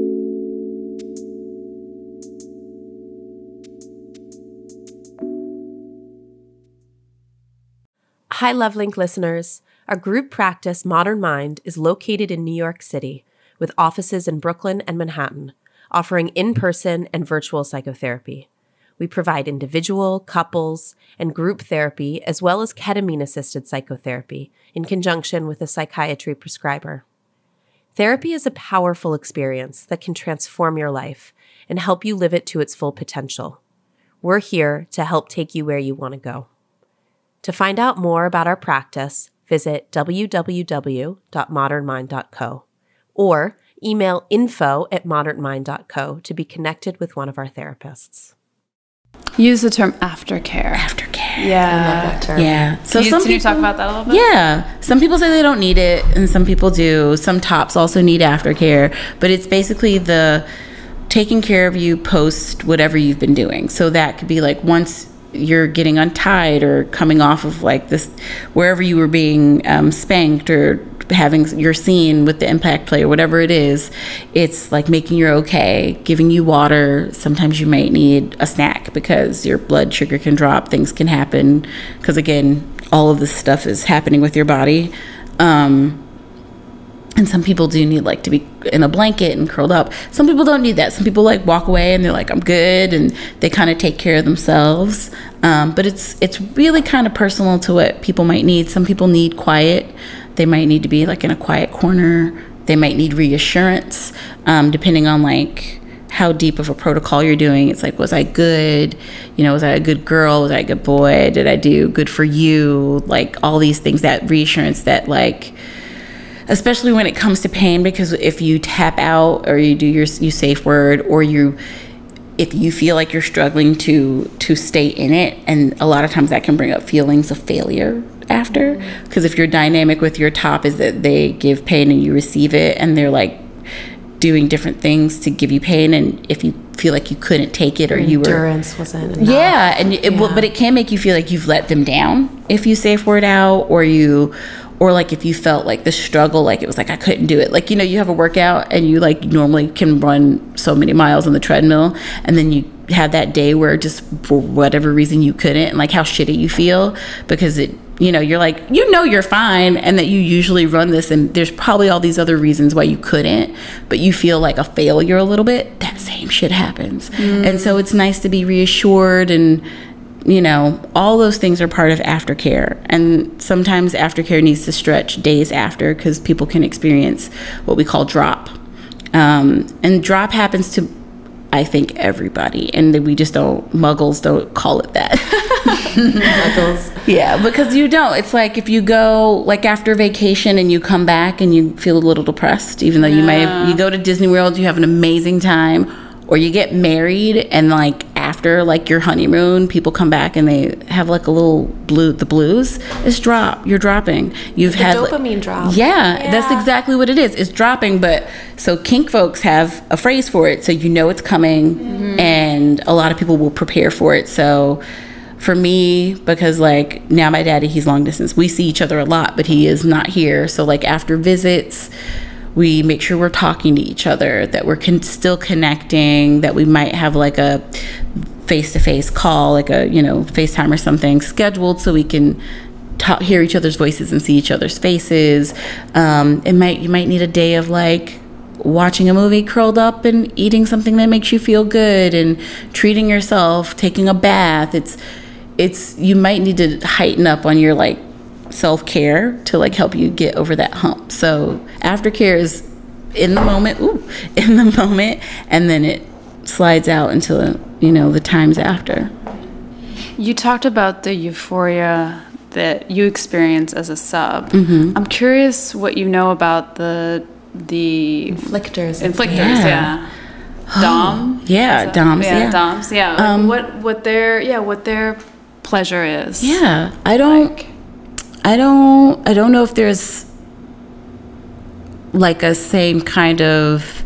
Hi, LoveLink listeners. Our group practice, Modern Mind, is located in New York City, with offices in Brooklyn and Manhattan, offering in-person and virtual psychotherapy. We provide individual, couples, and group therapy, as well as ketamine-assisted psychotherapy in conjunction with a psychiatry prescriber. Therapy is a powerful experience that can transform your life and help you live it to its full potential. We're here to help take you where you want to go. To find out more about our practice, visit www.modernmind.co or email info@modernmind.co to be connected with one of our therapists. Use the term aftercare. Aftercare. Yeah. I love that term. Yeah. So can you talk about that a little bit? Yeah. Some people say they don't need it, and some people do. Some tops also need aftercare, but it's basically the taking care of you post whatever you've been doing. So that could be like once you're getting untied or coming off of like this, wherever you were being spanked or having your scene with the impact play or whatever it is, it's like making you okay, giving you water. Sometimes you might need a snack because your blood sugar can drop, things can happen, because again, all of this stuff is happening with your body. And some people do need like to be in a blanket and curled up. Some people don't need that. Some people like walk away and they're like, I'm good, and they kind of take care of themselves. But it's really kind of personal to what people might need. Some people need quiet. They might need to be like in a quiet corner. They might need reassurance, depending on like how deep of a protocol you're doing. It's like, was I good? You know, was I a good girl? Was I a good boy? Did I do good for you? Like all these things, that reassurance that like, especially when it comes to pain, because if you tap out or you do you safe word, or if you feel like you're struggling to stay in it, and a lot of times that can bring up feelings of failure after, because if your dynamic with your top is that they give pain and you receive it, and they're like doing different things to give you pain, and if you feel like you couldn't take it, or you were endurance wasn't enough. But it can make you feel like you've let them down if you safe word out, or like if you felt like the struggle, like it was like I couldn't do it. Like, you know, you have a workout and you like normally can run so many miles on the treadmill, and then you have that day where just for whatever reason you couldn't, and like how shitty you feel because it, you know, you're like, you know, you're fine, and that you usually run this, and there's probably all these other reasons why you couldn't, but you feel like a failure a little bit. That same shit happens. And so it's nice to be reassured, and you know, all those things are part of aftercare. And sometimes aftercare needs to stretch days after, because people can experience what we call drop. And drop happens to, I think, everybody, and we just muggles don't call it that. Muggles. Yeah, because you don't. It's like if you go like after vacation and you come back and you feel a little depressed, even though you go to Disney World, you have an amazing time, or you get married and like after like your honeymoon, people come back and they have like a little the blues. It's you're dropping. You've had dopamine drop. Yeah, that's exactly what it is. It's dropping, but so kink folks have a phrase for it, so you know it's coming, and a lot of people will prepare for it. So for me, because like now my daddy, he's long distance. We see each other a lot, but he is not here. So like after visits, we make sure we're talking to each other, that we're still connecting, that we might have like a face-to-face call, like a, FaceTime or something scheduled so we can hear each other's voices and see each other's faces. You might need a day of like watching a movie curled up and eating something that makes you feel good and treating yourself, taking a bath. You might need to heighten up on your like self-care to like help you get over that hump. So aftercare is in the moment, and then it slides out into the times after. You talked about the euphoria that you experience as a sub. I'm curious what you know about the Inflictors. Yeah. Dom. Yeah, doms. Yeah, doms. Yeah. What their pleasure is. Yeah, I don't know if there's like a same kind of,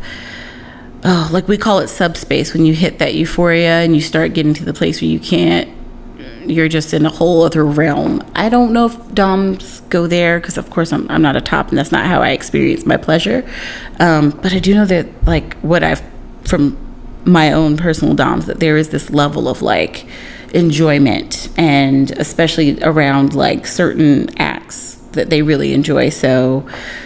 like we call it subspace, when you hit that euphoria and you start getting to the place where you're just in a whole other realm. I don't know if doms go there, because of course I'm not a top, and that's not how I experience my pleasure. But I do know that like from my own personal doms, that there is this level of like enjoyment, and especially around like certain acts that they really enjoy. So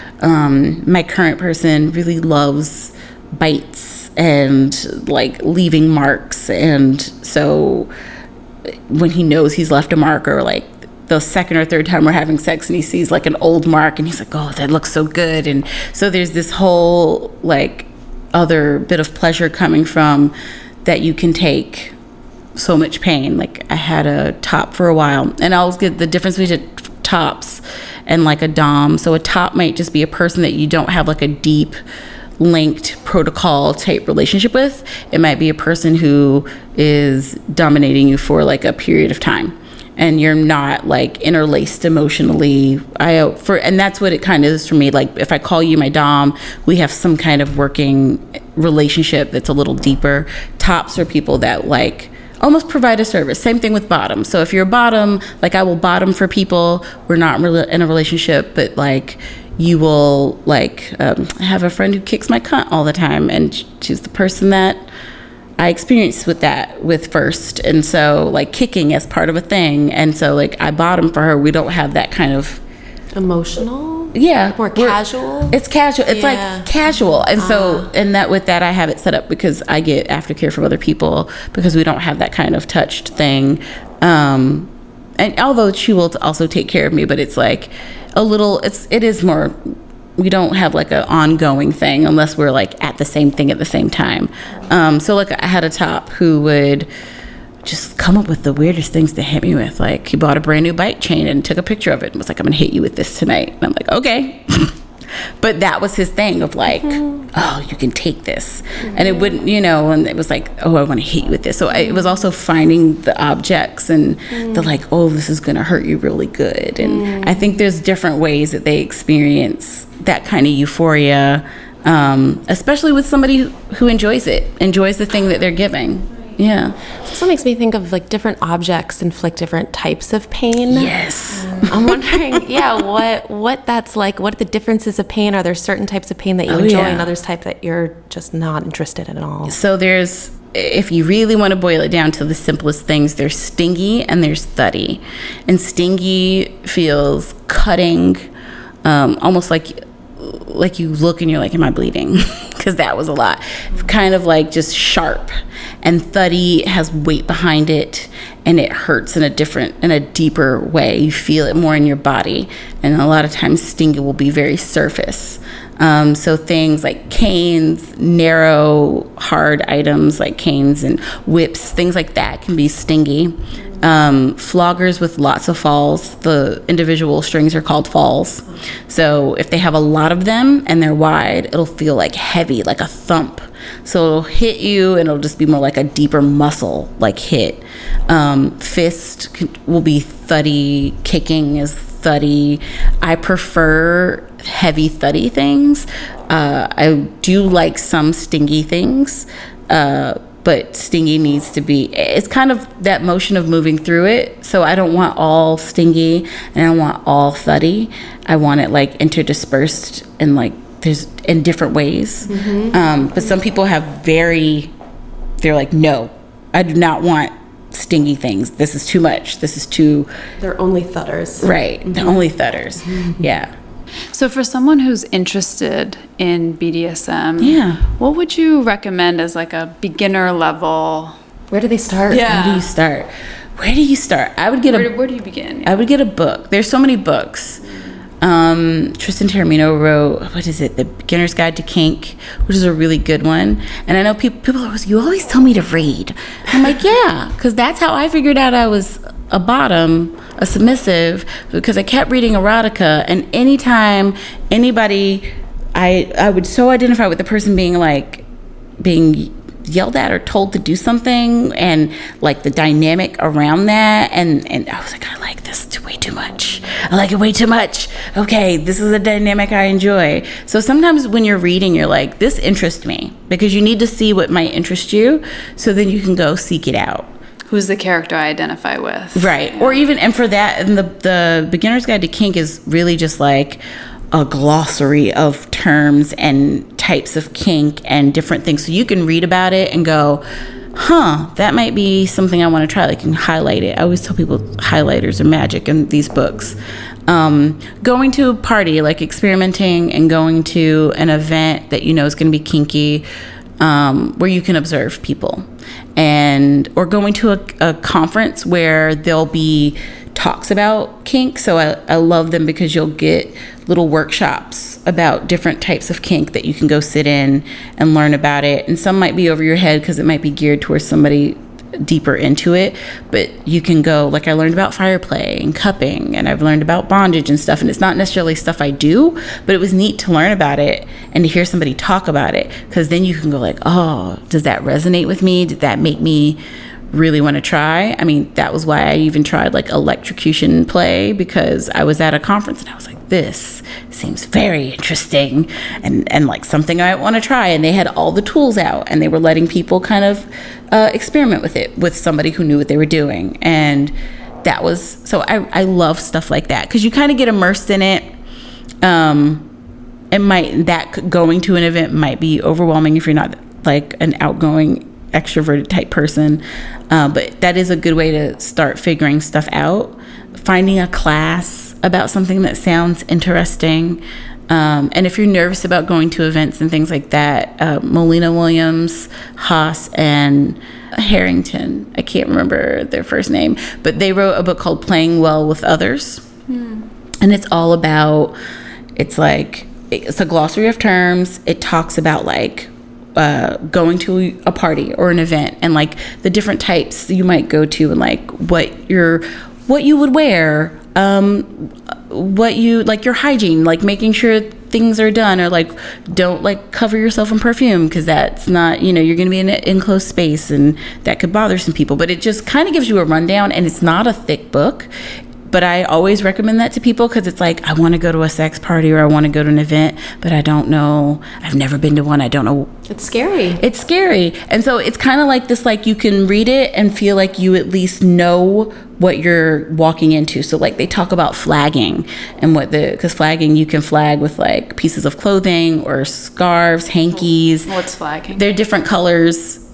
my current person really loves bites and like leaving marks, and so when he knows he's left a mark, or like the second or third time we're having sex and he sees like an old mark and he's like, oh, that looks so good. And so there's this whole like other bit of pleasure coming from that. You can take so much pain. Like I had a top for a while, and I always get the difference between tops and like a dom. So a top might just be a person that you don't have like a deep linked protocol type relationship with. It might be a person who is dominating you for like a period of time, and you're not like interlaced emotionally. And that's what it kind of is for me. Like if I call you my dom, we have some kind of working relationship that's a little deeper. Tops are people that like almost provide a service. Same thing with bottom. So if you're a bottom, like I will bottom for people. We're not in a relationship, but like you will like I have a friend who kicks my cunt all the time, and she's the person that I experienced with first. And so like kicking as part of a thing, and so like I bottom for her. We don't have that kind of emotional, more casual. It's casual. It's like casual. And so with that I have it set up because I get aftercare from other people, because we don't have that kind of touched thing. And although she will also take care of me, but it's like it is more, we don't have like an ongoing thing unless we're like at the same thing at the same time. So like I had a top who would just come up with the weirdest things to hit me with. Like he bought a brand new bike chain and took a picture of it and was like, I'm gonna hit you with this tonight. And I'm like, okay. But that was his thing of like, oh, you can take this. And it wouldn't, and it was like, oh, I want to hit you with this. So it was also finding the objects and the like, oh, this is going to hurt you really good. And I think there's different ways that they experience that kind of euphoria, especially with somebody who enjoys the thing that they're giving. Yeah. So this makes me think of like different objects inflict different types of pain. Yes. I'm wondering, what that's like. What are the differences of pain? Are there certain types of pain that you enjoy and others type that you're just not interested in at all? So if you really want to boil it down to the simplest things, there's stingy and there's thuddy. And stingy feels cutting, almost like you look and you're like, am I bleeding? Because that was a lot. Kind of like just sharp. And thuddy has weight behind it, and it hurts in a deeper way. You feel it more in your body. And a lot of times stingy will be very surface. So things like canes, narrow, hard items like canes and whips, things like that can be stingy. Floggers with lots of falls, the individual strings are called falls. So if they have a lot of them and they're wide, it'll feel like heavy, like a thump. So it'll hit you and it'll just be more like a deeper muscle like hit. Fist will be thuddy, kicking is thuddy. I prefer heavy thuddy things. I do like some stingy things, but stingy needs to be, it's kind of that motion of moving through it. So I don't want all stingy and I don't want all thuddy. I want it like interdispersed and like there's in different ways. But some people have they're like, no, I do not want stingy things. This is too much. This is too. They're only thudders. Right. They're only thudders. Yeah. So for someone who's interested in BDSM, what would you recommend as like a beginner level? Where do they start? Where do you start? Where do you start? I would get where do you begin? I would get a book. There's so many books. Tristan Taormino wrote, what is it? The Beginner's Guide to Kink, which is a really good one. And I know people are always, you always tell me to read. I'm like, yeah, because that's how I figured out I was a bottom, a submissive, because I kept reading erotica. And anytime anybody, I would so identify with the person being yelled at or told to do something, and like the dynamic around that, and I was like, I like this way too much. I like it way too much. Okay, this is a dynamic I enjoy. So sometimes when you're reading, you're like, this interests me, because you need to see what might interest you, so then you can go seek it out. Who's the character I identify with? Right. Yeah. Or even, and for that, and the Beginner's Guide to Kink is really just like a glossary of terms and types of kink and different things. So you can read about it and go, that might be something I want to try. Like, you can highlight it. I always tell people highlighters are magic in these books. Going to a party, like experimenting and going to an event that you know is going to be kinky, where you can observe people, or going to a conference where there'll be talks about kink. So I love them because you'll get little workshops about different types of kink that you can go sit in and learn about it. And some might be over your head because it might be geared towards somebody deeper into it, but you can go, like I learned about fire play and cupping, and I've learned about bondage and stuff, and it's not necessarily stuff I do, but it was neat to learn about it and to hear somebody talk about it, because then you can go like, oh, does that resonate with me? Did that make me really want to try? I mean, that was why I even tried like electrocution play, because I was at a conference and I was like, this seems very interesting and like something I want to try. And they had all the tools out and they were letting people kind of experiment with it with somebody who knew what they were doing. And that was, so I love stuff like that, because you kind of get immersed in it. Going to an event might be overwhelming if you're not like an outgoing extroverted type person, but that is a good way to start figuring stuff out. Finding a class about something that sounds interesting, and if you're nervous about going to events and things like that, Molina Williams, Haas, and Harrington, I can't remember their first name, but they wrote a book called Playing Well with Others. And it's all about, it's a glossary of terms. It talks about like going to a party or an event and like the different types you might go to, and like what you would wear, what you like, your hygiene, like making sure things are done, or like don't like cover yourself in perfume, because that's not, you're going to be in an enclosed space and that could bother some people. But it just kind of gives you a rundown, and it's not a thick book. But I always recommend that to people, because it's like, I want to go to a sex party or I want to go to an event, but I don't know. I've never been to one. I don't know. It's scary. It's scary. And so it's kind of like this, like you can read it and feel like you at least know what you're walking into. So like they talk about flagging and because flagging, you can flag with like pieces of clothing or scarves, hankies. What's flagging? They're different colors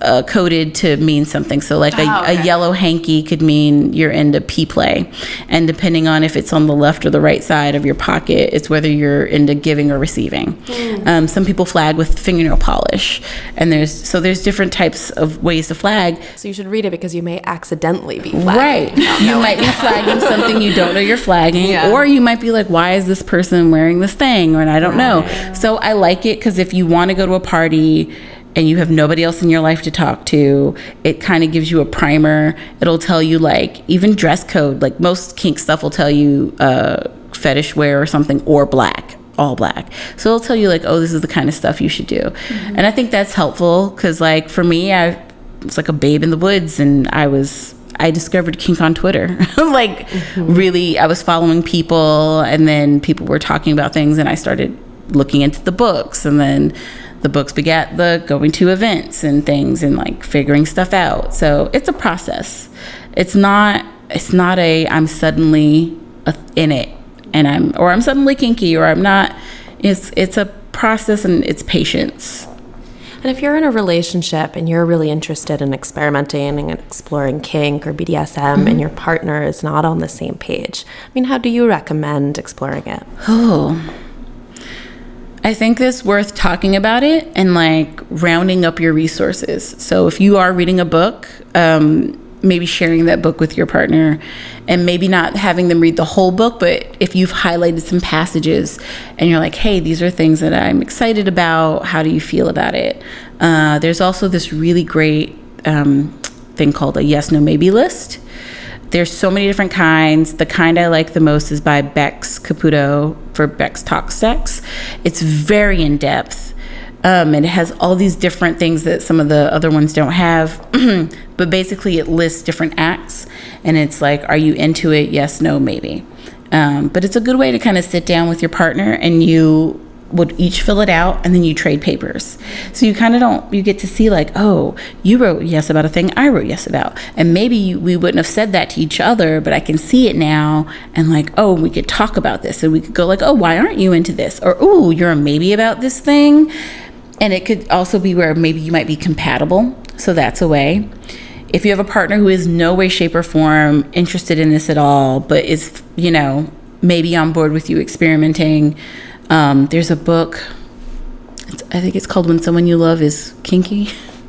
coded to mean something. So like a yellow hanky could mean you're into pee play. And depending on if it's on the left or the right side of your pocket, it's whether you're into giving or receiving. Some people flag with fingernail polish. And there's different types of ways to flag. So you should read it because you may accidentally be flagging. Right. You might be flagging something you don't know you're flagging. Or you might be like, why is this person wearing this thing? And I don't know. So I like it because if you want to go to a party and you have nobody else in your life to talk to, it kind of gives you a primer. It'll tell you, like, even dress code. Like, most kink stuff will tell you fetish wear or something, or black, all black. So it'll tell you, like, oh, this is the kind of stuff you should do. And I think that's helpful because, like, for me, I was like a babe in the woods, and I discovered kink on Twitter. Like, really, I was following people, and then people were talking about things, and I started looking into the books, and then the books begat the going to events and things and like figuring stuff out. So it's a process. It's not a I'm suddenly in it and I'm suddenly kinky or I'm not. It's a process and it's patience. And if you're in a relationship and you're really interested in experimenting and exploring kink or BDSM and your partner is not on the same page, I mean, how do you recommend exploring it? I think it's worth talking about it and like rounding up your resources. So if you are reading a book, maybe sharing that book with your partner and maybe not having them read the whole book, but if you've highlighted some passages and you're like, hey, these are things that I'm excited about. How do you feel about it? There's also this really great thing called a yes, no, maybe list. There's so many different kinds. The kind I like the most is by Bex Caputo for Bex Talks Sex. It's very in-depth. And it has all these different things that some of the other ones don't have. But basically it lists different acts. And it's like, are you into it? Yes, no, maybe. But it's a good way to kind of sit down with your partner and you would each fill it out and then you trade papers. So you kind of you get to see like, oh, you wrote yes about a thing I wrote yes about. And maybe we wouldn't have said that to each other, but I can see it now and like, oh, we could talk about this and we could go like, oh, why aren't you into this? Or, oh, you're a maybe about this thing. And it could also be where maybe you might be compatible. So that's a way. If you have a partner who is no way, shape, or form interested in this at all, but is, maybe on board with you experimenting, there's a book, I think it's called When Someone You Love Is Kinky.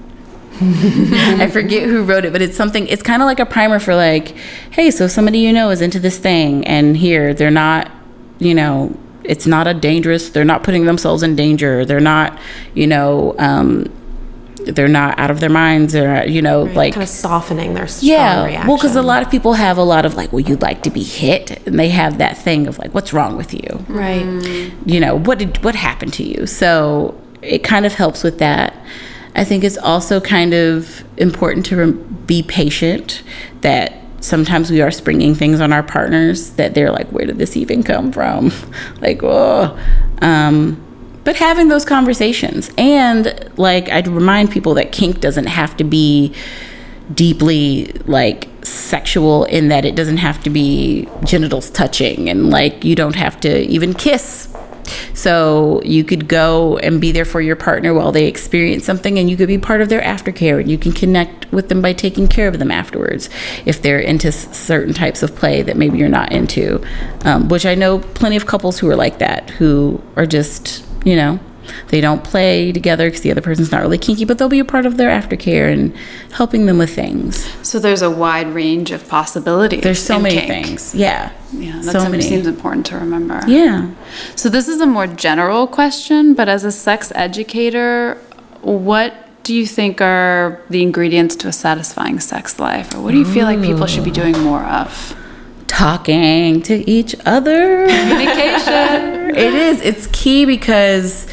I forget who wrote it, but it's kind of like a primer for like, hey, so somebody is into this thing, and here, they're not, it's not they're not putting themselves in danger. They're not, they're not out of their minds or, right, like kind of softening their strong reaction. Well, because a lot of people have a lot of like, well, you'd like to be hit, and they have that thing of like, what's wrong with you? Right. What happened to you? So it kind of helps with that. I think it's also kind of important to be patient, that sometimes we are springing things on our partners that they're like, where did this even come from? Like, oh, but having those conversations, and like I'd remind people that kink doesn't have to be deeply like sexual, in that it doesn't have to be genitals touching, and like you don't have to even kiss. So you could go and be there for your partner while they experience something, and you could be part of their aftercare, and you can connect with them by taking care of them afterwards if they're into certain types of play that maybe you're not into, which I know plenty of couples who are like that, who are just, they don't play together because the other person's not really kinky, but they'll be a part of their aftercare and helping them with things. So there's a wide range of possibilities. There's so many kink. Things. Yeah. Yeah, that seems important to remember. Yeah. So this is a more general question, but as a sex educator, what do you think are the ingredients to a satisfying sex life? Or what do you feel like people should be doing more of? Talking to each other. Communication. It is. It's key because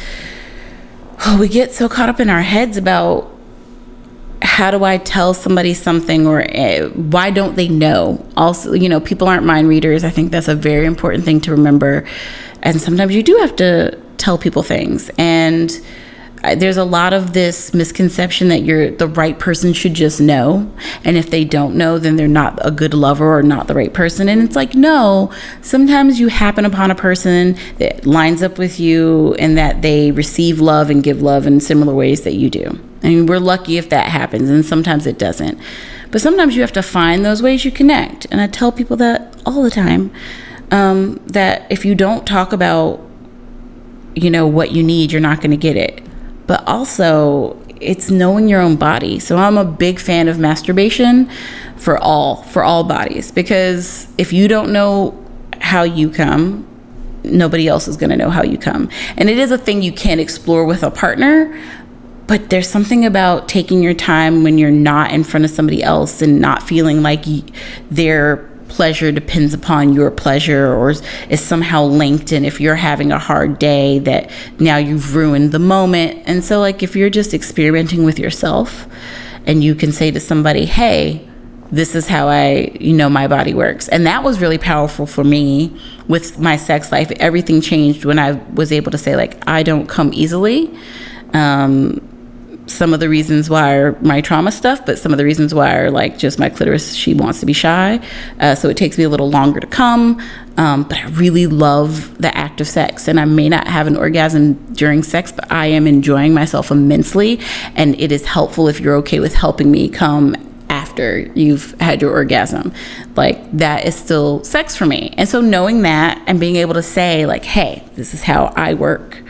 we get so caught up in our heads about how do I tell somebody something, or why don't they know? Also, people aren't mind readers. I think that's a very important thing to remember. And sometimes you do have to tell people things. And there's a lot of this misconception that the right person should just know. And if they don't know, then they're not a good lover or not the right person. And it's like, no, sometimes you happen upon a person that lines up with you and that they receive love and give love in similar ways that you do. I mean, we're lucky if that happens, and sometimes it doesn't. But sometimes you have to find those ways you connect. And I tell people that all the time, that if you don't talk about, what you need, you're not going to get it. But also, it's knowing your own body. So I'm a big fan of masturbation for all bodies, because if you don't know how you come, nobody else is going to know how you come. And it is a thing you can explore with a partner, but there's something about taking your time when you're not in front of somebody else and not feeling like their pleasure depends upon your pleasure or is somehow linked. And if you're having a hard day, that now you've ruined the moment. And so, like, if you're just experimenting with yourself and you can say to somebody, hey, this is how my body works. And that was really powerful for me with my sex life. Everything changed when I was able to say, like, I don't come easily. Some of the reasons why are my trauma stuff, but some of the reasons why are like just my clitoris. She wants to be shy. So it takes me a little longer to come. But I really love the act of sex, and I may not have an orgasm during sex, but I am enjoying myself immensely. And it is helpful if you're okay with helping me come after you've had your orgasm. Like, that is still sex for me. And so knowing that and being able to say, like, hey, this is how I work.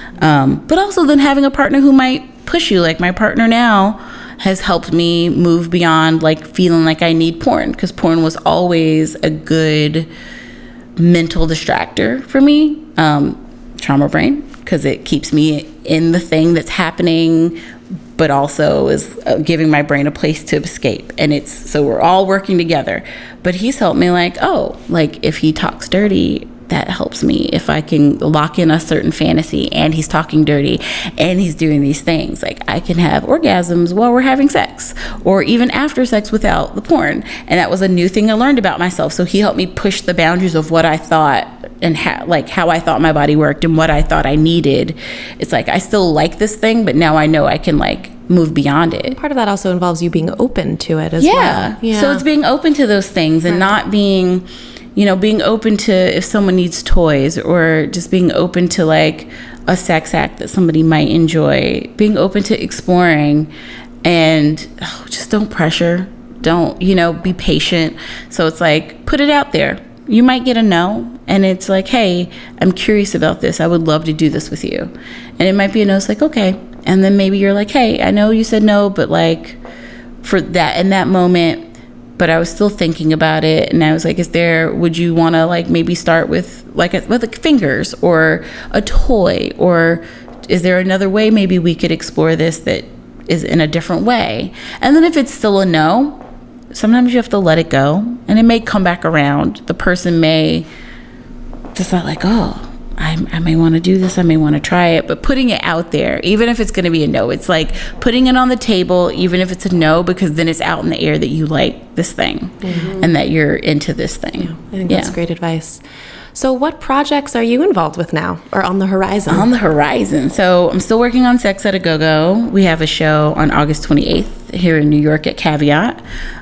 But also then having a partner who might push you. Like, my partner now has helped me move beyond like feeling like I need porn, because porn was always a good mental distractor for me. Trauma brain, because it keeps me in the thing that's happening, but also is giving my brain a place to escape. And so we're all working together. But he's helped me, like, if he talks dirty, that helps me. If I can lock in a certain fantasy and he's talking dirty and he's doing these things, like, I can have orgasms while we're having sex, or even after sex without the porn. And that was a new thing I learned about myself. So he helped me push the boundaries of what I thought and how I thought my body worked and what I thought I needed. It's like, I still like this thing, but now I know I can like move beyond it. Part of that also involves you being open to it as well. Yeah. So it's being open to those things and not being, being open to if someone needs toys, or just being open to like a sex act that somebody might enjoy, being open to exploring, and just don't pressure. Don't, be patient. So it's like, put it out there. You might get a no, and it's like, hey, I'm curious about this. I would love to do this with you. And it might be a no. It's like, okay. And then maybe you're like, hey, I know you said no, but like, for that, in that moment, but I was still thinking about it, and I was like, would you want to like maybe start with with fingers or a toy, or is there another way maybe we could explore this that is in a different way? And then if it's still a no, sometimes you have to let it go, and it may come back around. The person may decide like, I may want to do this, I may want to try it, but putting it out there, even if it's going to be a no, it's like putting it on the table, even if it's a no, because then it's out in the air that you like this thing and that you're into this thing. Yeah, I think that's great advice. So what projects are you involved with now, or on the horizon? On the horizon. So I'm still working on Sex at a Go-Go. We have a show on August 28th here in New York at Caveat.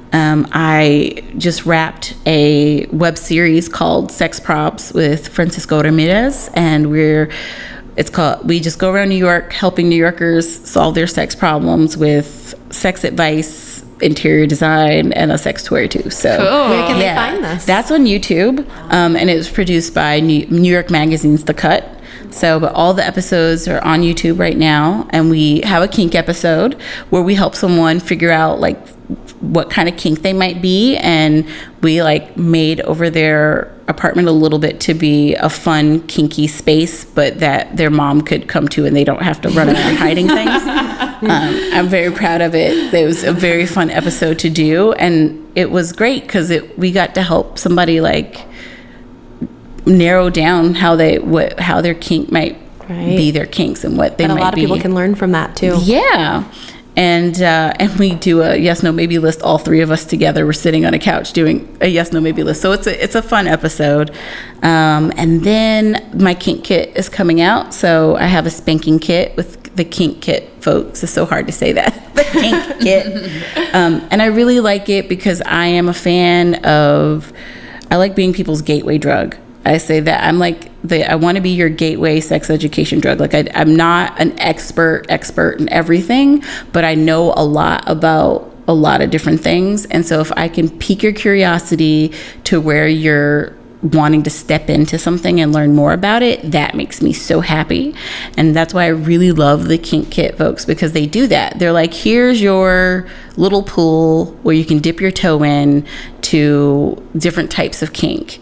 I just wrapped a web series called Sex Probs with Francisco Ramirez, and we just go around New York helping New Yorkers solve their sex problems with sex advice, interior design, and a sex toy too. So cool. Where can they find this? That's on YouTube, and it was produced by New York Magazine's The Cut. So, but all the episodes are on YouTube right now, and we have a kink episode where we help someone figure out like what kind of kink they might be, and we like made over their apartment a little bit to be a fun kinky space, but that their mom could come to and they don't have to run around hiding things. I'm very proud of it. It was a very fun episode to do, and it was great because we got to help somebody like narrow down how their kink might be their kinks and what they might be. And a lot of people can learn from that too. Yeah. And we do a yes, no, maybe list. All three of us together. We're sitting on a couch doing a yes, no, maybe list. So it's a fun episode. And then my kink kit is coming out. So I have a spanking kit with the kink kit, folks. It's so hard to say that. The kink kit. And I really like it because I am a fan of, I like being people's gateway drug. I say that I'm like I want to be your gateway sex education drug. Like I'm not an expert in everything, but I know a lot about a lot of different things. And so if I can pique your curiosity to where you're wanting to step into something and learn more about it, that makes me so happy. And that's why I really love the Kink Kit folks, because they do that. They're like, here's your little pool where you can dip your toe in to different types of kink.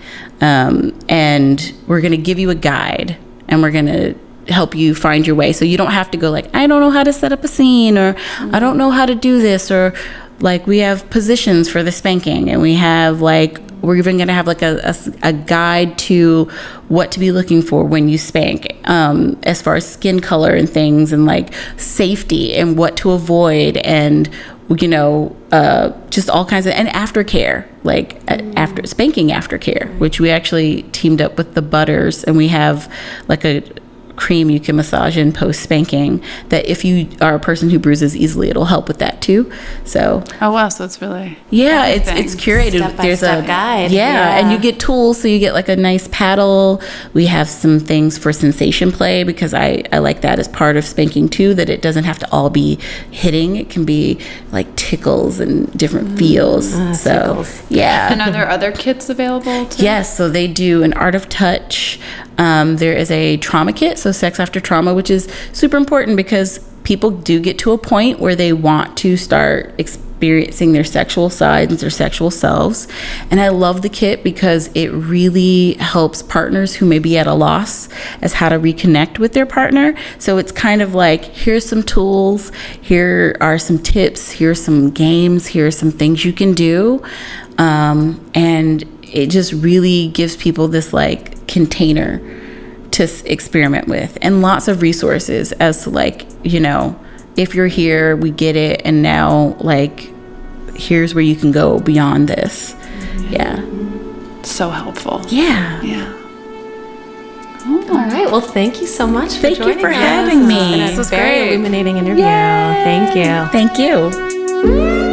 And we're going to give you a guide, and we're going to help you find your way. So you don't have to go like, I don't know how to set up a scene, or I don't know how to do this, or like we have positions for the spanking, and we have like, we're even going to have like a guide to what to be looking for when you spank, as far as skin color and things, and like safety and what to avoid, and you know, just all kinds of, and aftercare, like after spanking aftercare, which we actually teamed up with the Butters, and we have like a cream you can massage in post spanking that if you are a person who bruises easily, it'll help with that too. So oh wow, so it's really it's curated. There's a guide. And you get tools, so you get like a nice paddle. We have some things for sensation play, because I like that as part of spanking too, that it doesn't have to all be hitting. It can be like tickles and different feels. So tickles. yeah. And are there other kits available too? Yes, so they do an Art of Touch. There is a trauma kit, so sex after trauma, which is super important because people do get to a point where they want to start experiencing their sexual sides, their sexual selves. And I love the kit because it really helps partners who may be at a loss as how to reconnect with their partner. So it's kind of like, here's some tools, here are some tips, here's some games, here are some things you can do. And it just really gives people this like container to experiment with, and lots of resources as to like, you know, if you're here, we get it, and now like here's where you can go beyond this. Yeah. So helpful. Yeah. All right. Well, thank you so much for Thank you joining for us. having me. This was great. very illuminating interview. Yay. Thank you. Thank you.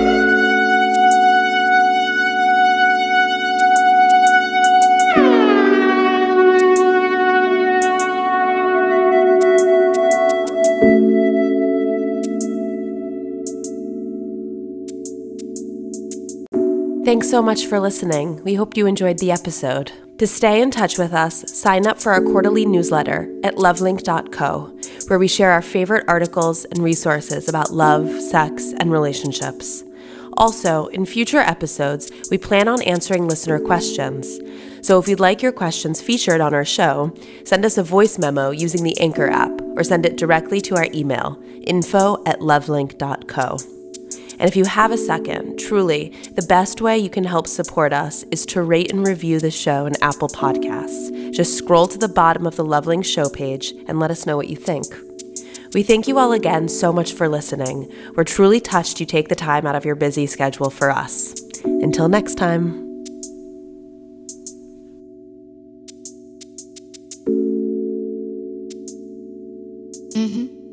Thanks so much for listening. We hope you enjoyed the episode. To stay in touch with us, sign up for our quarterly newsletter at lovelink.co, where we share our favorite articles and resources about love, sex, and relationships. Also, in future episodes, we plan on answering listener questions. So if you'd like your questions featured on our show, send us a voice memo using the Anchor app, or send it directly to our email, info@lovelink.co. And if you have a second, truly, the best way you can help support us is to rate and review the show in Apple Podcasts. Just scroll to the bottom of the Lovelink show page and let us know what you think. We thank you all again so much for listening. We're truly touched you take the time out of your busy schedule for us. Until next time. Mm-hmm.